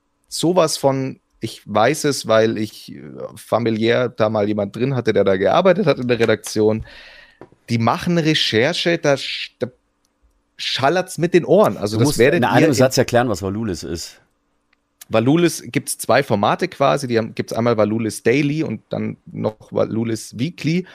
sowas von, ich weiß es, weil ich familiär da mal jemand drin hatte, der da gearbeitet hat in der Redaktion, die machen Recherche, da, da schallert's mit den Ohren. Also Du das musst werdet in einem ihr Satz erklären, was Valulis ist. Valulis gibt es zwei Formate quasi, die gibt es einmal Valulis Daily und dann noch Valulis Weekly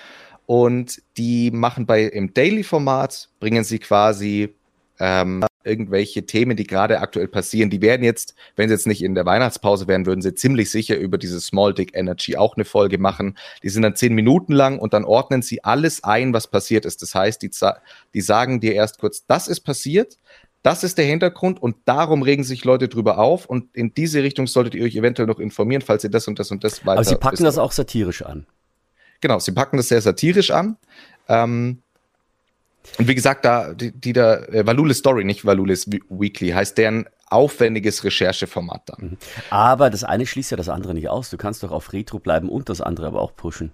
und die machen bei im Daily-Format, bringen sie quasi ähm, irgendwelche Themen, die gerade aktuell passieren, die werden jetzt, wenn sie jetzt nicht in der Weihnachtspause wären, würden sie ziemlich sicher über diese Small Dick Energy auch eine Folge machen. Die sind dann zehn Minuten lang und dann ordnen sie alles ein, was passiert ist. Das heißt, die, die sagen dir erst kurz, das ist passiert, das ist der Hintergrund und darum regen sich Leute drüber auf und in diese Richtung solltet ihr euch eventuell noch informieren, falls ihr das und das und das weiter Aber sie packen wissen. das auch satirisch an. Genau, sie packen das sehr satirisch an. Ähm, und wie gesagt, da die, die da äh, Valulis Story, nicht Valulis Weekly, heißt deren aufwendiges Rechercheformat dann. Aber das eine schließt ja das andere nicht aus. Du kannst doch auf Retro bleiben und das andere aber auch pushen.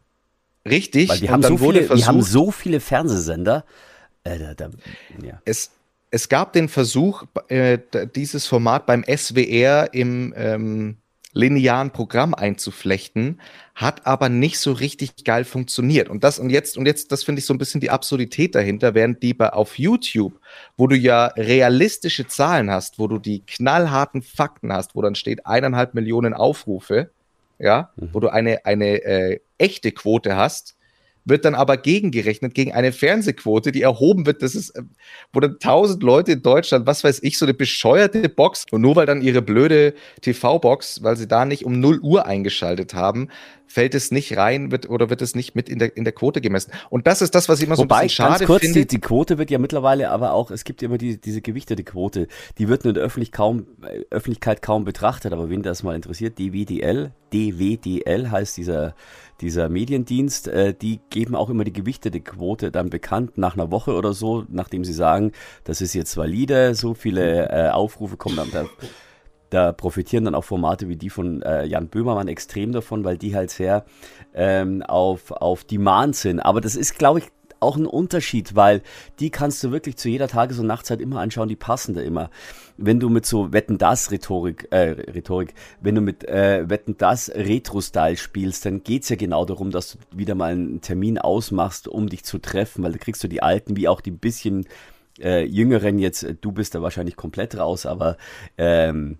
Richtig. Weil die und haben, dann so wurde viele, versucht, die haben so viele Fernsehsender. Äh, da, da, ja. es, es gab den Versuch, äh, dieses Format beim S W R im ähm, linearen Programm einzuflechten, hat aber nicht so richtig geil funktioniert. Und das und jetzt, und jetzt, das finde ich so ein bisschen die Absurdität dahinter, während die bei auf YouTube, wo du ja realistische Zahlen hast, wo du die knallharten Fakten hast, wo dann steht eineinhalb Millionen Aufrufe, ja, mhm. wo du eine, eine äh, echte Quote hast, wird dann aber gegengerechnet gegen eine Fernsehquote, die erhoben wird. Das ist, wo dann tausend Leute in Deutschland, was weiß ich, so eine bescheuerte Box, und nur weil dann ihre blöde T V-Box, weil sie da nicht um null Uhr eingeschaltet haben, fällt es nicht rein, wird oder wird es nicht mit in der, in der Quote gemessen. Und das ist das, was ich immer so Wobei, ein bisschen schade ganz kurz, finde. die, die Quote wird ja mittlerweile aber auch, es gibt ja immer die, diese gewichtete Quote, die wird nur in der Öffentlich kaum, äh, Öffentlichkeit kaum betrachtet, aber wen das mal interessiert, D W D L, D W D L heißt dieser, dieser Mediendienst, äh, die geben auch immer die gewichtete Quote dann bekannt nach einer Woche oder so, nachdem sie sagen, das ist jetzt valide, so viele äh, Aufrufe kommen dann da. Da profitieren dann auch Formate wie die von äh, Jan Böhmermann extrem davon, weil die halt sehr ähm, auf, auf Demand sind. Aber das ist, glaube ich, auch ein Unterschied, weil die kannst du wirklich zu jeder Tages- und Nachtzeit immer anschauen, die passen da immer. Wenn du mit so Wetten-das-Rhetorik, äh, Rhetorik, wenn du mit äh, Wetten-das-Retro-Style spielst, dann geht's ja genau darum, dass du wieder mal einen Termin ausmachst, um dich zu treffen, weil da kriegst du die Alten wie auch die bisschen äh, Jüngeren jetzt, du bist da wahrscheinlich komplett raus, aber ähm,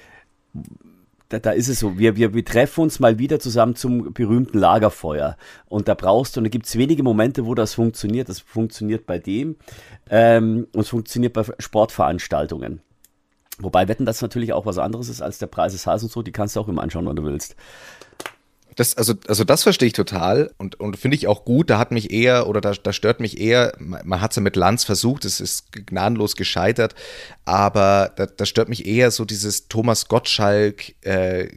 Da, da ist es so, wir, wir, wir treffen uns mal wieder zusammen zum berühmten Lagerfeuer und da brauchst du, und da gibt es wenige Momente, wo das funktioniert. Das funktioniert bei dem ähm, und es funktioniert bei Sportveranstaltungen. Wobei Wetten das natürlich auch was anderes ist als der Preis ist heiß und so, die kannst du auch immer anschauen, wann du willst. Das, also, also das verstehe ich total und, und finde ich auch gut. Da hat mich eher, oder da, da stört mich eher, man hat es ja mit Lanz versucht, es ist gnadenlos gescheitert, aber da, da stört mich eher so dieses Thomas Gottschalk äh,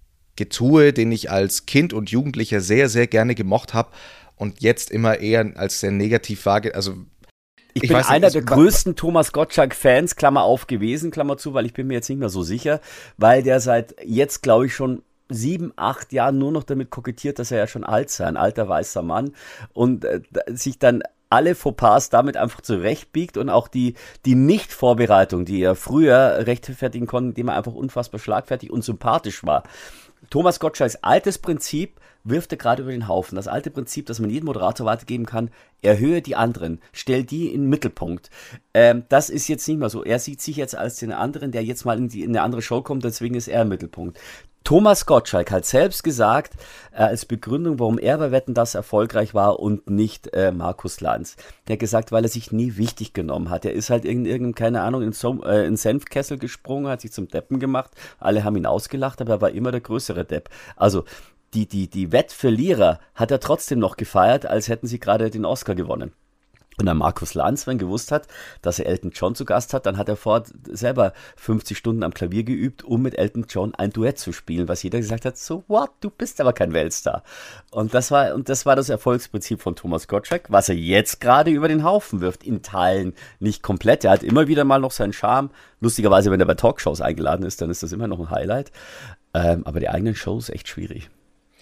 Getue, den ich als Kind und Jugendlicher sehr, sehr gerne gemocht habe und jetzt immer eher als sehr negativ wahrgenommen, also Ich, ich bin weiß einer nicht, der größten Thomas Gottschalk-Fans, Klammer auf, gewesen, Klammer zu, weil ich bin mir jetzt nicht mehr so sicher, weil der seit jetzt, glaube ich, schon sieben, acht Jahren nur noch damit kokettiert, dass er ja schon alt sei, ein alter weißer Mann und äh, sich dann alle Fauxpas damit einfach zurechtbiegt und auch die, die Nicht-Vorbereitung, die er früher rechtfertigen konnte, indem er einfach unfassbar schlagfertig und sympathisch war. Thomas Gottschalks altes Prinzip wirft er gerade über den Haufen. Das alte Prinzip, das man jedem Moderator weitergeben kann, erhöhe die anderen, stell die in den Mittelpunkt. Ähm, das ist jetzt nicht mehr so. Er sieht sich jetzt als den anderen, der jetzt mal in, die, in eine andere Show kommt, deswegen ist er im Mittelpunkt. Thomas Gottschalk hat selbst gesagt, äh, als Begründung, warum er bei Wetten das erfolgreich war und nicht äh, Markus Lanz. Der hat gesagt, weil er sich nie wichtig genommen hat. Er ist halt in irgendeinem, keine Ahnung, in, so, äh, in Senfkessel gesprungen, hat sich zum Deppen gemacht. Alle haben ihn ausgelacht, aber er war immer der größere Depp. Also die, die, die Wettverlierer hat er trotzdem noch gefeiert, als hätten sie gerade den Oscar gewonnen. Und dann Markus Lanz, wenn gewusst hat, dass er Elton John zu Gast hat, dann hat er vor selber fünfzig Stunden am Klavier geübt, um mit Elton John ein Duett zu spielen, was jeder gesagt hat, so what, du bist aber kein Weltstar. Und das war, und das war das Erfolgsprinzip von Thomas Gottschalk, was er jetzt gerade über den Haufen wirft, in Teilen nicht komplett. Er hat immer wieder mal noch seinen Charme. Lustigerweise, wenn er bei Talkshows eingeladen ist, dann ist das immer noch ein Highlight. Ähm, aber die eigenen Shows echt schwierig.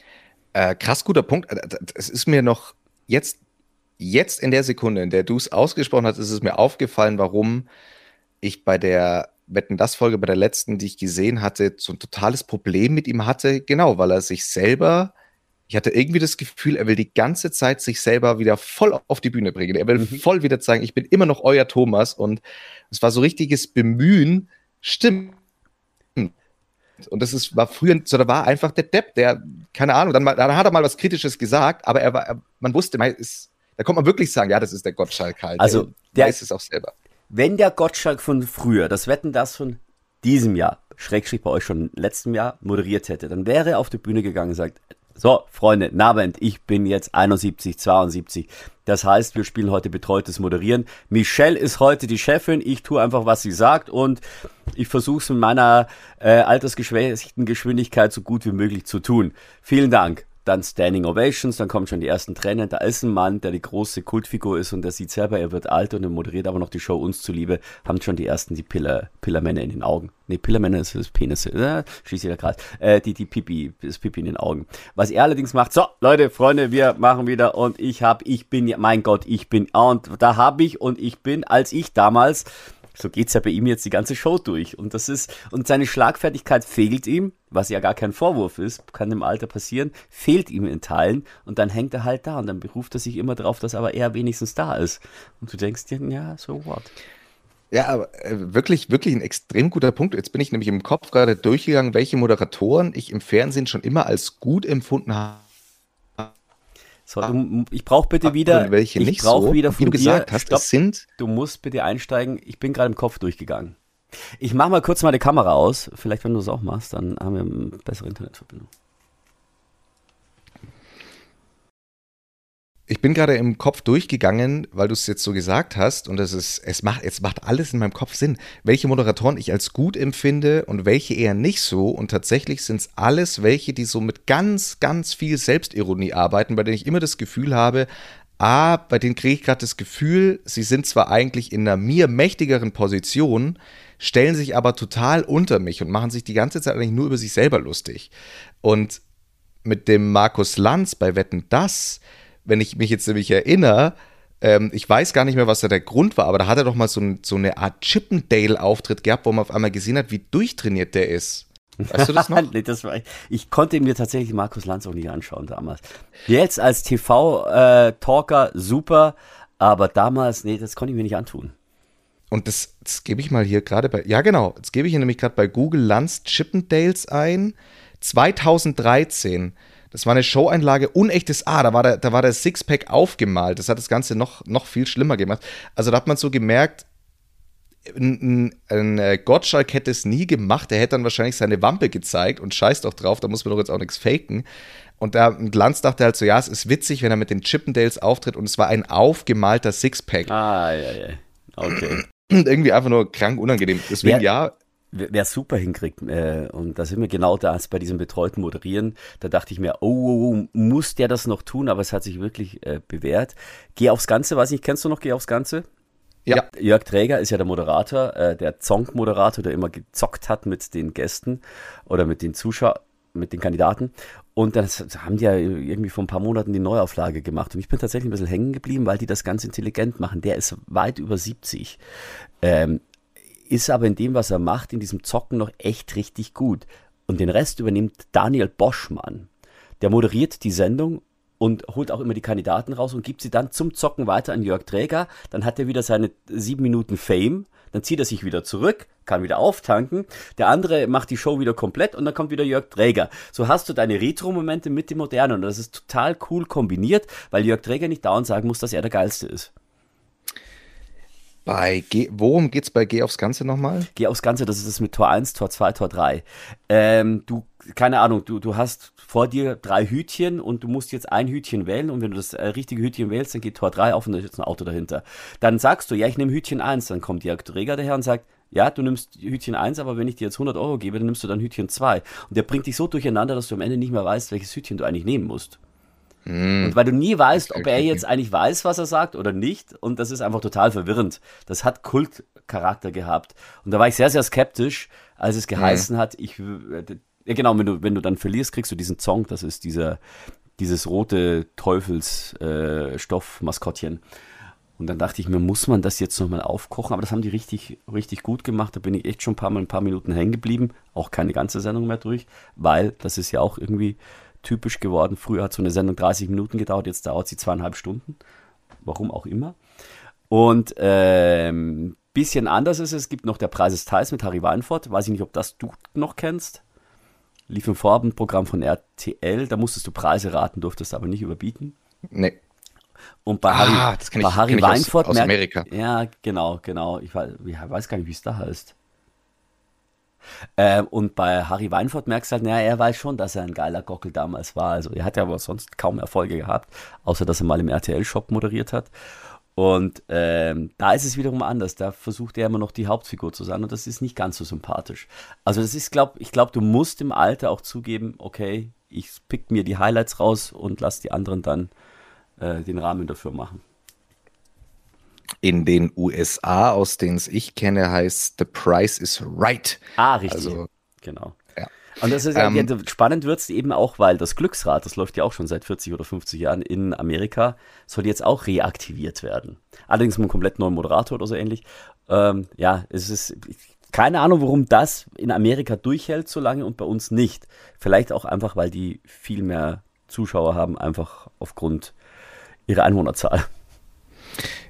Äh, krass guter Punkt. Es ist mir noch jetzt Jetzt in der Sekunde, in der du es ausgesprochen hast, ist es mir aufgefallen, warum ich bei der Wetten-das-Folge, bei der letzten, die ich gesehen hatte, so ein totales Problem mit ihm hatte. Genau, weil er sich selber, ich hatte irgendwie das Gefühl, er will die ganze Zeit sich selber wieder voll auf die Bühne bringen. Er will mhm. voll wieder zeigen, ich bin immer noch euer Thomas. Und es war so richtiges Bemühen, stimmt. Und das ist, war früher, so, da war einfach der Depp, der, keine Ahnung, dann, mal, dann hat er mal was Kritisches gesagt, aber er war, er, man wusste, man ist, da kommt man wirklich sagen, ja, das ist der Gottschalk halt. Also, der weiß es auch selber. Wenn der Gottschalk von früher, das Wetten das von diesem Jahr, Schrägstrich bei euch schon letztem Jahr, moderiert hätte, dann wäre er auf die Bühne gegangen und sagt, so, Freunde, Nabend, ich bin jetzt einundsiebzig, zweiundsiebzig. Das heißt, wir spielen heute betreutes Moderieren. Michelle ist heute die Chefin, ich tue einfach, was sie sagt und ich versuche es mit meiner äh, altersgeschwächten Geschwindigkeit so gut wie möglich zu tun. Vielen Dank. Dann Standing Ovations, dann kommen schon die ersten Tränen. Da ist ein Mann, der die große Kultfigur ist und der sieht selber, er wird alt und er moderiert aber noch die Show uns zuliebe, haben schon die ersten die Pillar, Pillermänner in den Augen. Nee, Pillermänner ist das Penis. Äh, schließe ich da gerade. Äh, die, die Pipi, das Pipi in den Augen. Was er allerdings macht, so, Leute, Freunde, wir machen wieder und ich hab, ich bin, mein Gott, ich bin, und da hab ich und ich bin, als ich damals, so geht's ja bei ihm jetzt die ganze Show durch. Und das ist, und seine Schlagfertigkeit fehlt ihm, was ja gar kein Vorwurf ist, kann im Alter passieren, fehlt ihm in Teilen und dann hängt er halt da und dann beruft er sich immer drauf, dass aber er wenigstens da ist. Und du denkst dir, ja, so what? Ja, aber äh, wirklich, wirklich ein extrem guter Punkt. Jetzt bin ich nämlich im Kopf gerade durchgegangen, welche Moderatoren ich im Fernsehen schon immer als gut empfunden habe. So, du, ich brauche bitte wieder, und welche ich nicht brauche so. wieder Und von wie du dir, gesagt hast, stopp, es sind du musst bitte einsteigen. Ich bin gerade im Kopf durchgegangen. Ich mache mal kurz meine Kamera aus. Vielleicht, wenn du es auch machst, dann haben wir eine bessere Internetverbindung. Ich bin gerade im Kopf durchgegangen, weil du es jetzt so gesagt hast und es ist, es macht, es macht alles in meinem Kopf Sinn, welche Moderatoren ich als gut empfinde und welche eher nicht so, und tatsächlich sind es alles welche, die so mit ganz, ganz viel Selbstironie arbeiten, bei denen ich immer das Gefühl habe, ah, bei denen kriege ich gerade das Gefühl, sie sind zwar eigentlich in einer mir mächtigeren Position, stellen sich aber total unter mich und machen sich die ganze Zeit eigentlich nur über sich selber lustig. Und mit dem Markus Lanz bei Wetten, dass, wenn ich mich jetzt nämlich erinnere, ähm, ich weiß gar nicht mehr, was da der Grund war, aber da hat er doch mal so, ein, so eine Art Chippendale-Auftritt gehabt, wo man auf einmal gesehen hat, wie durchtrainiert der ist. Weißt du das noch? Nee, das war, ich konnte mir tatsächlich Markus Lanz auch nicht anschauen damals. Jetzt als T V-Talker äh, super, aber damals, nee, das konnte ich mir nicht antun. Und das, das gebe ich mal hier gerade bei, ja genau, das gebe ich hier nämlich gerade bei Google Lanz Chippendales ein, zweitausenddreizehn. Das war eine Showeinlage, unechtes A, da war der, da war der Sixpack aufgemalt. Das hat das Ganze noch, noch viel schlimmer gemacht. Also da hat man so gemerkt, ein, ein, ein Gottschalk hätte es nie gemacht. Er hätte dann wahrscheinlich seine Wampe gezeigt und scheiß doch drauf, da muss man doch jetzt auch nichts faken. Und da und Lanz dachte halt so, ja, es ist witzig, wenn er mit den Chippendales auftritt, und es war ein aufgemalter Sixpack. Ah, ja, ja. Okay. Und irgendwie einfach nur krank unangenehm. Deswegen ja. Wer es super hinkriegt, äh, und da sind wir genau da bei diesem betreuten Moderieren, da dachte ich mir, oh, oh, oh, muss der das noch tun, aber es hat sich wirklich äh, bewährt. Geh aufs Ganze, weiß nicht, kennst du noch Geh aufs Ganze? Ja. Jörg Träger ist ja der Moderator, äh, der Zonk-Moderator, der immer gezockt hat mit den Gästen oder mit den Zuschauern, mit den Kandidaten. Und dann haben die ja irgendwie vor ein paar Monaten die Neuauflage gemacht. Und ich bin tatsächlich ein bisschen hängen geblieben, weil die das ganz intelligent machen. Der ist weit über siebzig. Ähm, ist aber in dem, was er macht, in diesem Zocken noch echt richtig gut. Und den Rest übernimmt Daniel Boschmann. Der moderiert die Sendung und holt auch immer die Kandidaten raus und gibt sie dann zum Zocken weiter an Jörg Träger. Dann hat er wieder seine sieben Minuten Fame. Dann zieht er sich wieder zurück, kann wieder auftanken. Der andere macht die Show wieder komplett und dann kommt wieder Jörg Träger. So hast du deine Retro-Momente mit dem Modernen. Und das ist total cool kombiniert, weil Jörg Träger nicht dauernd sagen muss, dass er der Geilste ist. Bei G, worum geht's bei Geh aufs Ganze nochmal? Geh aufs Ganze, das ist das mit Tor eins, Tor zwei, Tor drei. Ähm, du, keine Ahnung, du, du hast vor dir drei Hütchen und du musst jetzt ein Hütchen wählen, und wenn du das äh, richtige Hütchen wählst, dann geht Tor drei auf und da ist jetzt ein Auto dahinter. Dann sagst du, ja, ich nehme Hütchen eins, dann kommt Jörg Träger daher und sagt, ja, du nimmst Hütchen eins, aber wenn ich dir jetzt hundert Euro gebe, dann nimmst du dann Hütchen zwei. Und der bringt dich so durcheinander, dass du am Ende nicht mehr weißt, welches Hütchen du eigentlich nehmen musst. Und weil du nie weißt, ob er jetzt eigentlich weiß, was er sagt oder nicht, und das ist einfach total verwirrend. Das hat Kultcharakter gehabt. Und da war ich sehr, sehr skeptisch, als es geheißen mhm. hat, ich, ja genau, wenn du, wenn du dann verlierst, kriegst du diesen Zong, das ist dieser, dieses rote Teufelsstoff-Maskottchen. Äh, und dann dachte ich mir, muss man das jetzt nochmal aufkochen? Aber das haben die richtig, richtig gut gemacht. Da bin ich echt schon ein paar Mal ein paar Minuten hängen geblieben. Auch keine ganze Sendung mehr durch, weil das ist ja auch irgendwie typisch geworden. Früher hat so eine Sendung dreißig Minuten gedauert, jetzt dauert sie zweieinhalb Stunden. Warum auch immer. Und ähm, bisschen anders ist es, es gibt noch der Preis des Teils mit Harry Weinfurt. Weiß ich nicht, ob das du noch kennst. Lief im Vorabendprogramm von R T L. Da musstest du Preise raten, durftest aber nicht überbieten. Nee. Und bei ah, Harry, das kenn bei ich, Harry kenn ich Weinfurt aus, aus Amerika. Merkt, ja, genau, genau. Ich weiß, ich weiß gar nicht, wie es da heißt. Ähm, und bei Harry Weinfurt merkst du halt, naja, er weiß schon, dass er ein geiler Gockel damals war. Also er hat ja aber sonst kaum Erfolge gehabt, außer dass er mal im R T L-Shop moderiert hat. Und ähm, da ist es wiederum anders. Da versucht er immer noch die Hauptfigur zu sein und das ist nicht ganz so sympathisch. Also das ist, glaub, ich glaube, du musst im Alter auch zugeben, okay, ich pick mir die Highlights raus und lass die anderen dann äh, den Rahmen dafür machen. In den U S A, aus denen es ich kenne, heißt The Price is Right. Ah, richtig. Also, genau. Ja. Und das ist Ähm, ja, spannend wird es eben auch, weil das Glücksrad, das läuft ja auch schon seit vierzig oder fünfzig Jahren in Amerika, soll jetzt auch reaktiviert werden. Allerdings mit einem komplett neuen Moderator oder so ähnlich. Ähm, ja, es ist keine Ahnung, warum das in Amerika durchhält so lange und bei uns nicht. Vielleicht auch einfach, weil die viel mehr Zuschauer haben, einfach aufgrund ihrer Einwohnerzahl.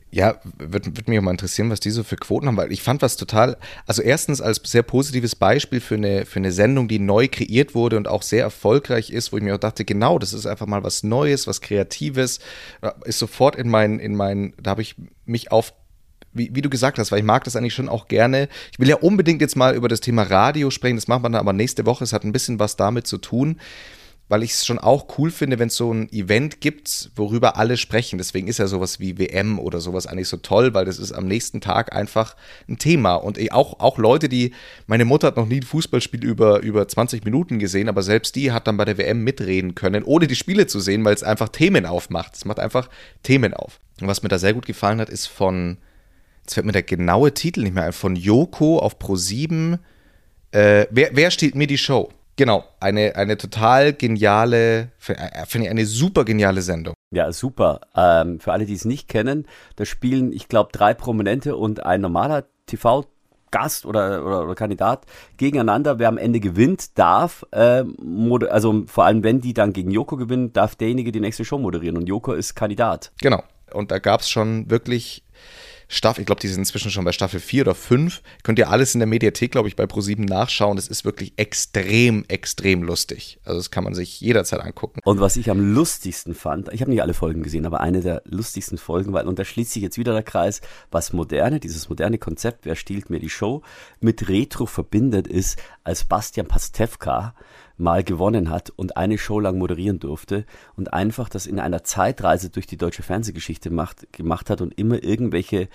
Ja, würde würd mich auch mal interessieren, was die so für Quoten haben, weil ich fand was total, also erstens als sehr positives Beispiel für eine, für eine Sendung, die neu kreiert wurde und auch sehr erfolgreich ist, wo ich mir auch dachte, genau, das ist einfach mal was Neues, was Kreatives, ist sofort in mein, in mein, da habe ich mich auf, wie, wie du gesagt hast, weil ich mag das eigentlich schon auch gerne. Ich will ja unbedingt jetzt mal über das Thema Radio sprechen, das macht man dann aber nächste Woche, es hat ein bisschen was damit zu tun, weil ich es schon auch cool finde, wenn es so ein Event gibt, worüber alle sprechen. Deswegen ist ja sowas wie W M oder sowas eigentlich so toll, weil das ist am nächsten Tag einfach ein Thema. Und auch, auch Leute, die, meine Mutter hat noch nie ein Fußballspiel über, über zwanzig Minuten gesehen, aber selbst die hat dann bei der W M mitreden können, ohne die Spiele zu sehen, weil es einfach Themen aufmacht. Es macht einfach Themen auf. Und was mir da sehr gut gefallen hat, ist von, jetzt fällt mir der genaue Titel nicht mehr ein, von Joko auf ProSieben, äh, wer, wer steht mir die Show? Genau, eine, eine total geniale, finde ich eine super geniale Sendung. Ja, super. Ähm, für alle, die es nicht kennen, da spielen, ich glaube, drei Prominente und ein normaler T V-Gast oder, oder, oder Kandidat gegeneinander. Wer am Ende gewinnt, darf, äh, moder- also vor allem, wenn die dann gegen Joko gewinnen, darf derjenige die nächste Show moderieren und Joko ist Kandidat. Genau, und da gab es schon wirklich Staffel, ich glaube, die sind inzwischen schon bei Staffel vier oder fünf. Könnt ihr alles in der Mediathek, glaube ich, bei ProSieben nachschauen. Es ist wirklich extrem, extrem lustig. Also das kann man sich jederzeit angucken. Und was ich am lustigsten fand, ich habe nicht alle Folgen gesehen, aber eine der lustigsten Folgen, weil, und da schließt sich jetzt wieder der Kreis, was moderne, dieses moderne Konzept, wer stiehlt mir die Show, mit Retro verbindet, ist, als Bastian Pastewka mal gewonnen hat und eine Show lang moderieren durfte und einfach das in einer Zeitreise durch die deutsche Fernsehgeschichte macht, gemacht hat und immer irgendwelche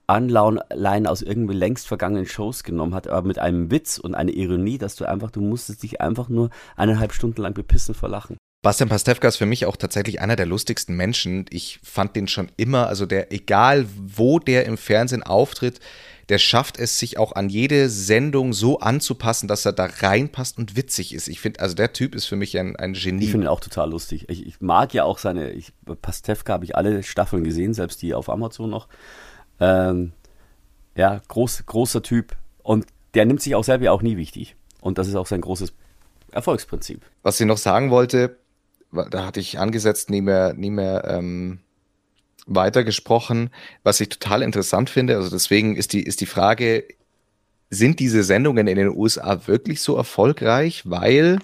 Anleihen aus irgendwie längst vergangenen Shows genommen hat, aber mit einem Witz und einer Ironie, dass du einfach, du musstest dich einfach nur eineinhalb Stunden lang bepissen vor Lachen. Bastian Pastewka ist für mich auch tatsächlich einer der lustigsten Menschen. Ich fand den schon immer, also der, egal wo der im Fernsehen auftritt, der schafft es, sich auch an jede Sendung so anzupassen, dass er da reinpasst und witzig ist. Ich finde, also der Typ ist für mich ein, ein Genie. Ich finde ihn auch total lustig. Ich, ich mag ja auch seine, ich, Pastewka habe ich alle Staffeln gesehen, selbst die auf Amazon noch. Ähm, ja, groß, großer Typ. Und der nimmt sich auch selber auch nie wichtig. Und das ist auch sein großes Erfolgsprinzip. Was ich noch sagen wollte, da hatte ich angesetzt, nie mehr, nie mehr ähm, weitergesprochen, was ich total interessant finde. Also deswegen ist die, ist die Frage, sind diese Sendungen in den U S A wirklich so erfolgreich? Weil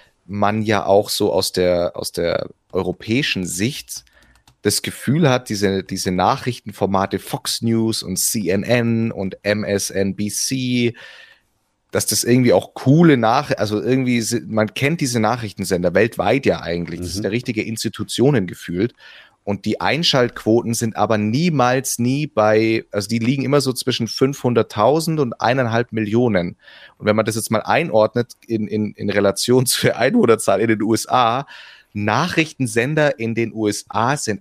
man ja auch so aus der, aus der europäischen Sicht das Gefühl hat, diese, diese Nachrichtenformate Fox News und C N N und M S N B C, dass das irgendwie auch coole Nachrichten, also irgendwie, man kennt diese Nachrichtensender weltweit ja eigentlich, das Mhm. ist der richtige Institutionen gefühlt. Und die Einschaltquoten sind aber niemals nie bei, also die liegen immer so zwischen fünfhunderttausend und eineinhalb Millionen. Und wenn man das jetzt mal einordnet in, in, in Relation zur Einwohnerzahl in den U S A, Nachrichtensender in den U S A sind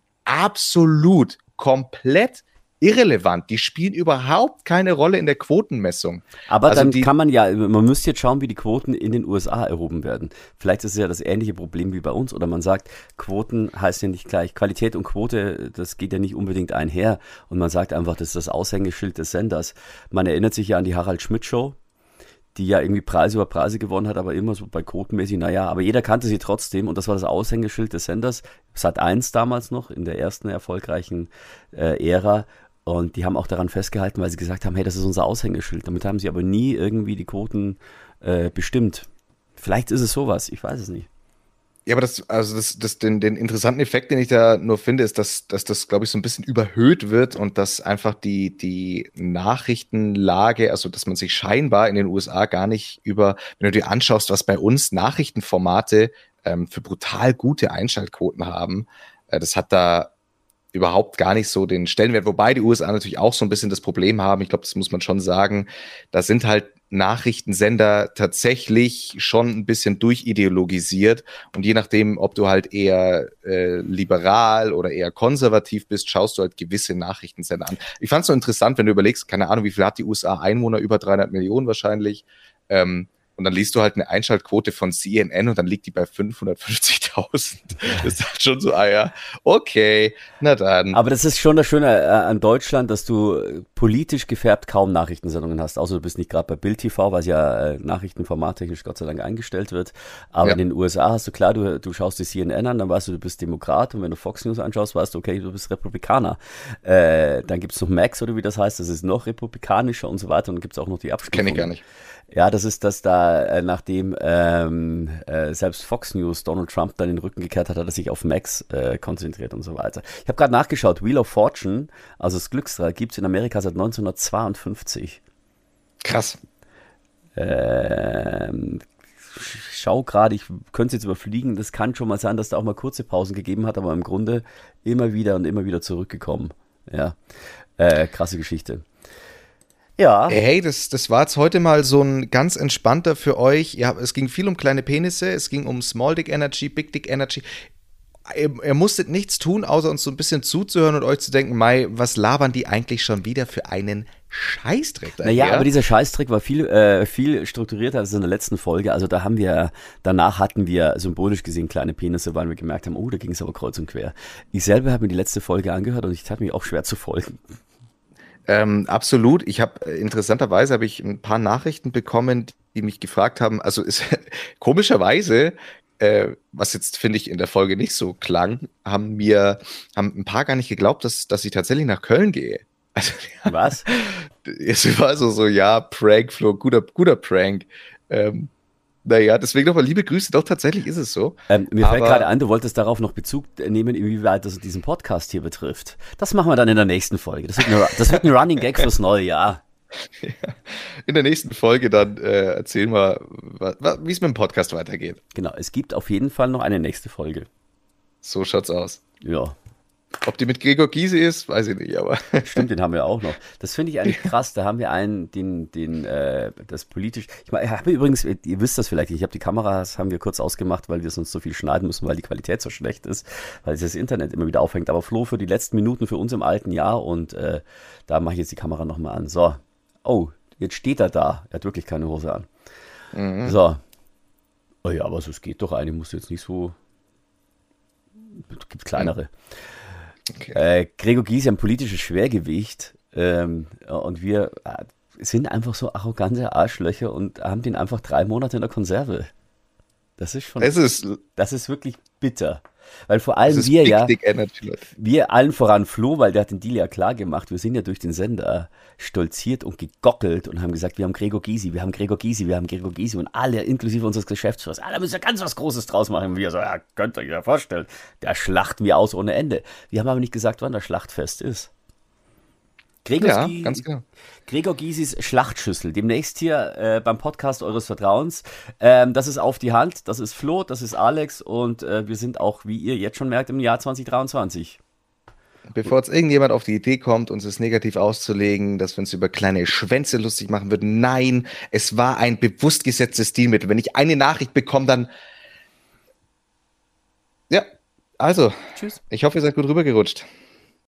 absolut komplett irrelevant. Die spielen überhaupt keine Rolle in der Quotenmessung. Aber Also dann die- kann man ja, man müsste jetzt schauen, wie die Quoten in den U S A erhoben werden. Vielleicht ist es ja das ähnliche Problem wie bei uns. Oder man sagt, Quoten heißt ja nicht gleich Qualität und Quote, das geht ja nicht unbedingt einher. Und man sagt einfach, das ist das Aushängeschild des Senders. Man erinnert sich ja an die Harald Schmidt Show, die ja irgendwie Preise über Preise gewonnen hat, aber immer so bei quotenmäßig, naja, aber jeder kannte sie trotzdem und das war das Aushängeschild des Senders. Sat eins damals noch, in der ersten erfolgreichen äh, Ära. Und die haben auch daran festgehalten, weil sie gesagt haben, hey, das ist unser Aushängeschild. Damit haben sie aber nie irgendwie die Quoten äh, bestimmt. Vielleicht ist es sowas, ich weiß es nicht. Ja, aber das, also das, das, den, den interessanten Effekt, den ich da nur finde, ist, dass, dass das, glaube ich, so ein bisschen überhöht wird und dass einfach die, die Nachrichtenlage, also dass man sich scheinbar in den U S A gar nicht über, wenn du dir anschaust, was bei uns Nachrichtenformate ähm, für brutal gute Einschaltquoten haben, äh, das hat da überhaupt gar nicht so den Stellenwert, wobei die U S A natürlich auch so ein bisschen das Problem haben, ich glaube, das muss man schon sagen, da sind halt Nachrichtensender tatsächlich schon ein bisschen durchideologisiert und je nachdem, ob du halt eher äh, liberal oder eher konservativ bist, schaust du halt gewisse Nachrichtensender an. Ich fand es so interessant, wenn du überlegst, keine Ahnung, wie viel hat die U S A Einwohner, über dreihundert Millionen wahrscheinlich, ähm, Und dann liest du halt eine Einschaltquote von C N N und dann liegt die bei fünfhundertfünfzigtausend. Das ist halt schon so, ah ja, okay, na dann. Aber das ist schon das Schöne äh, an Deutschland, dass du politisch gefärbt kaum Nachrichtensendungen hast. Außer du bist nicht gerade bei Bild T V, was ja äh, nachrichtenformattechnisch Gott sei Dank eingestellt wird. Aber Ja. in den U S A hast du klar, du, du schaust die C N N an, dann weißt du, du bist Demokrat. Und wenn du Fox News anschaust, weißt du, okay, du bist Republikaner. Äh, dann gibt's noch Max oder wie das heißt, das ist noch republikanischer und so weiter. Und dann gibt's auch noch die Abstufung. Kenne ich gar nicht. Ja, das ist das da, äh, nachdem ähm, äh, selbst Fox News Donald Trump dann den Rücken gekehrt hat, hat er sich auf Max äh, konzentriert und so weiter. Ich habe gerade nachgeschaut, Wheel of Fortune, also das Glücksrad, gibt's in Amerika seit neunzehnhundertzweiundfünfzig. Krass. Ähm, schau gerade, ich könnte es jetzt überfliegen, das kann schon mal sein, dass da auch mal kurze Pausen gegeben hat, aber im Grunde immer wieder und immer wieder zurückgekommen. Ja, äh, krasse Geschichte. Ja. Hey, das, das war jetzt heute mal so ein ganz entspannter für euch. Ja, es ging viel um kleine Penisse, es ging um Small Dick Energy, Big Dick Energy. Ihr, ihr musstet nichts tun, außer uns so ein bisschen zuzuhören und euch zu denken, Mai, was labern die eigentlich schon wieder für einen Scheißdreck? Naja, aber dieser Scheißdreck war viel, äh, viel strukturierter als in der letzten Folge. Also da haben wir, danach hatten wir symbolisch gesehen kleine Penisse, weil wir gemerkt haben, oh, da ging es aber kreuz und quer. Ich selber habe mir die letzte Folge angehört und ich tat mir auch schwer zu folgen. Ähm, absolut. Ich habe interessanterweise habe ich ein paar Nachrichten bekommen, die mich gefragt haben. Also ist komischerweise, äh, was jetzt finde ich in der Folge nicht so klang, haben mir haben ein paar gar nicht geglaubt, dass dass ich tatsächlich nach Köln gehe. Also, ja, Was? es war so so ja Prank, Flo, guter guter Prank. Ähm, naja, deswegen nochmal liebe Grüße. Doch tatsächlich ist es so. Ähm, mir fällt Aber- gerade ein, du wolltest darauf noch Bezug nehmen, inwieweit das diesen Podcast hier betrifft. Das machen wir dann in der nächsten Folge. Das wird, eine, das wird ein Running Gag fürs neue Jahr. In der nächsten Folge dann äh, erzählen wir, wie es mit dem Podcast weitergeht. Genau, es gibt auf jeden Fall noch eine nächste Folge. So schaut's aus. Ja, Ob die mit Gregor Gysi ist, weiß ich nicht, aber stimmt, den haben wir auch noch. Das finde ich eigentlich krass. Da haben wir einen, den, den, äh, das politisch. Ich meine, ich habe übrigens, ihr wisst das vielleicht nicht, ich habe die Kameras, haben wir kurz ausgemacht, weil wir sonst so viel schneiden müssen, weil die Qualität so schlecht ist, weil das Internet immer wieder aufhängt. Aber Flo, für die letzten Minuten für uns im alten Jahr und äh, da mache ich jetzt die Kamera nochmal an. So. Oh, jetzt steht er da. Er hat wirklich keine Hose an. Mhm. So. Oh ja, aber so, es geht doch eigentlich, muss jetzt nicht so. Gibt kleinere. okay. Äh, Gregor Gysi, ein politisches Schwergewicht. Ähm, und wir äh, sind einfach so arrogante Arschlöcher und haben den einfach drei Monate in der Konserve. Das ist schon, Es ist, das ist wirklich bitter. Weil vor es allem ist wir Big ja, Dick Energy, Leute. wir allen voran Flo, weil der hat den Deal ja klar gemacht, wir sind ja durch den Sender stolziert und gegockelt und haben gesagt, wir haben Gregor Gysi, wir haben Gregor Gysi, wir haben Gregor Gysi und alle, inklusive unseres Geschäftsführers, alle müssen ja ganz was Großes draus machen. Und wir so, ja, könnt ihr euch ja vorstellen, da schlachten wir aus ohne Ende. Wir haben aber nicht gesagt, wann das Schlachtfest ist. Gregor, Ja, Gysi, ganz genau. Gregor Gysis Schlachtschüssel, demnächst hier äh, beim Podcast eures Vertrauens. Ähm, das ist Auf die Hand, das ist Flo, das ist Alex und äh, wir sind auch, wie ihr jetzt schon merkt, im Jahr zwanzig dreiundzwanzig. Bevor jetzt irgendjemand auf die Idee kommt, uns es negativ auszulegen, dass wir uns über kleine Schwänze lustig machen würden, nein, es war ein bewusst gesetztes Stilmittel. Wenn ich eine Nachricht bekomme, dann ja, also, Tschüss. ich hoffe, ihr seid gut rübergerutscht.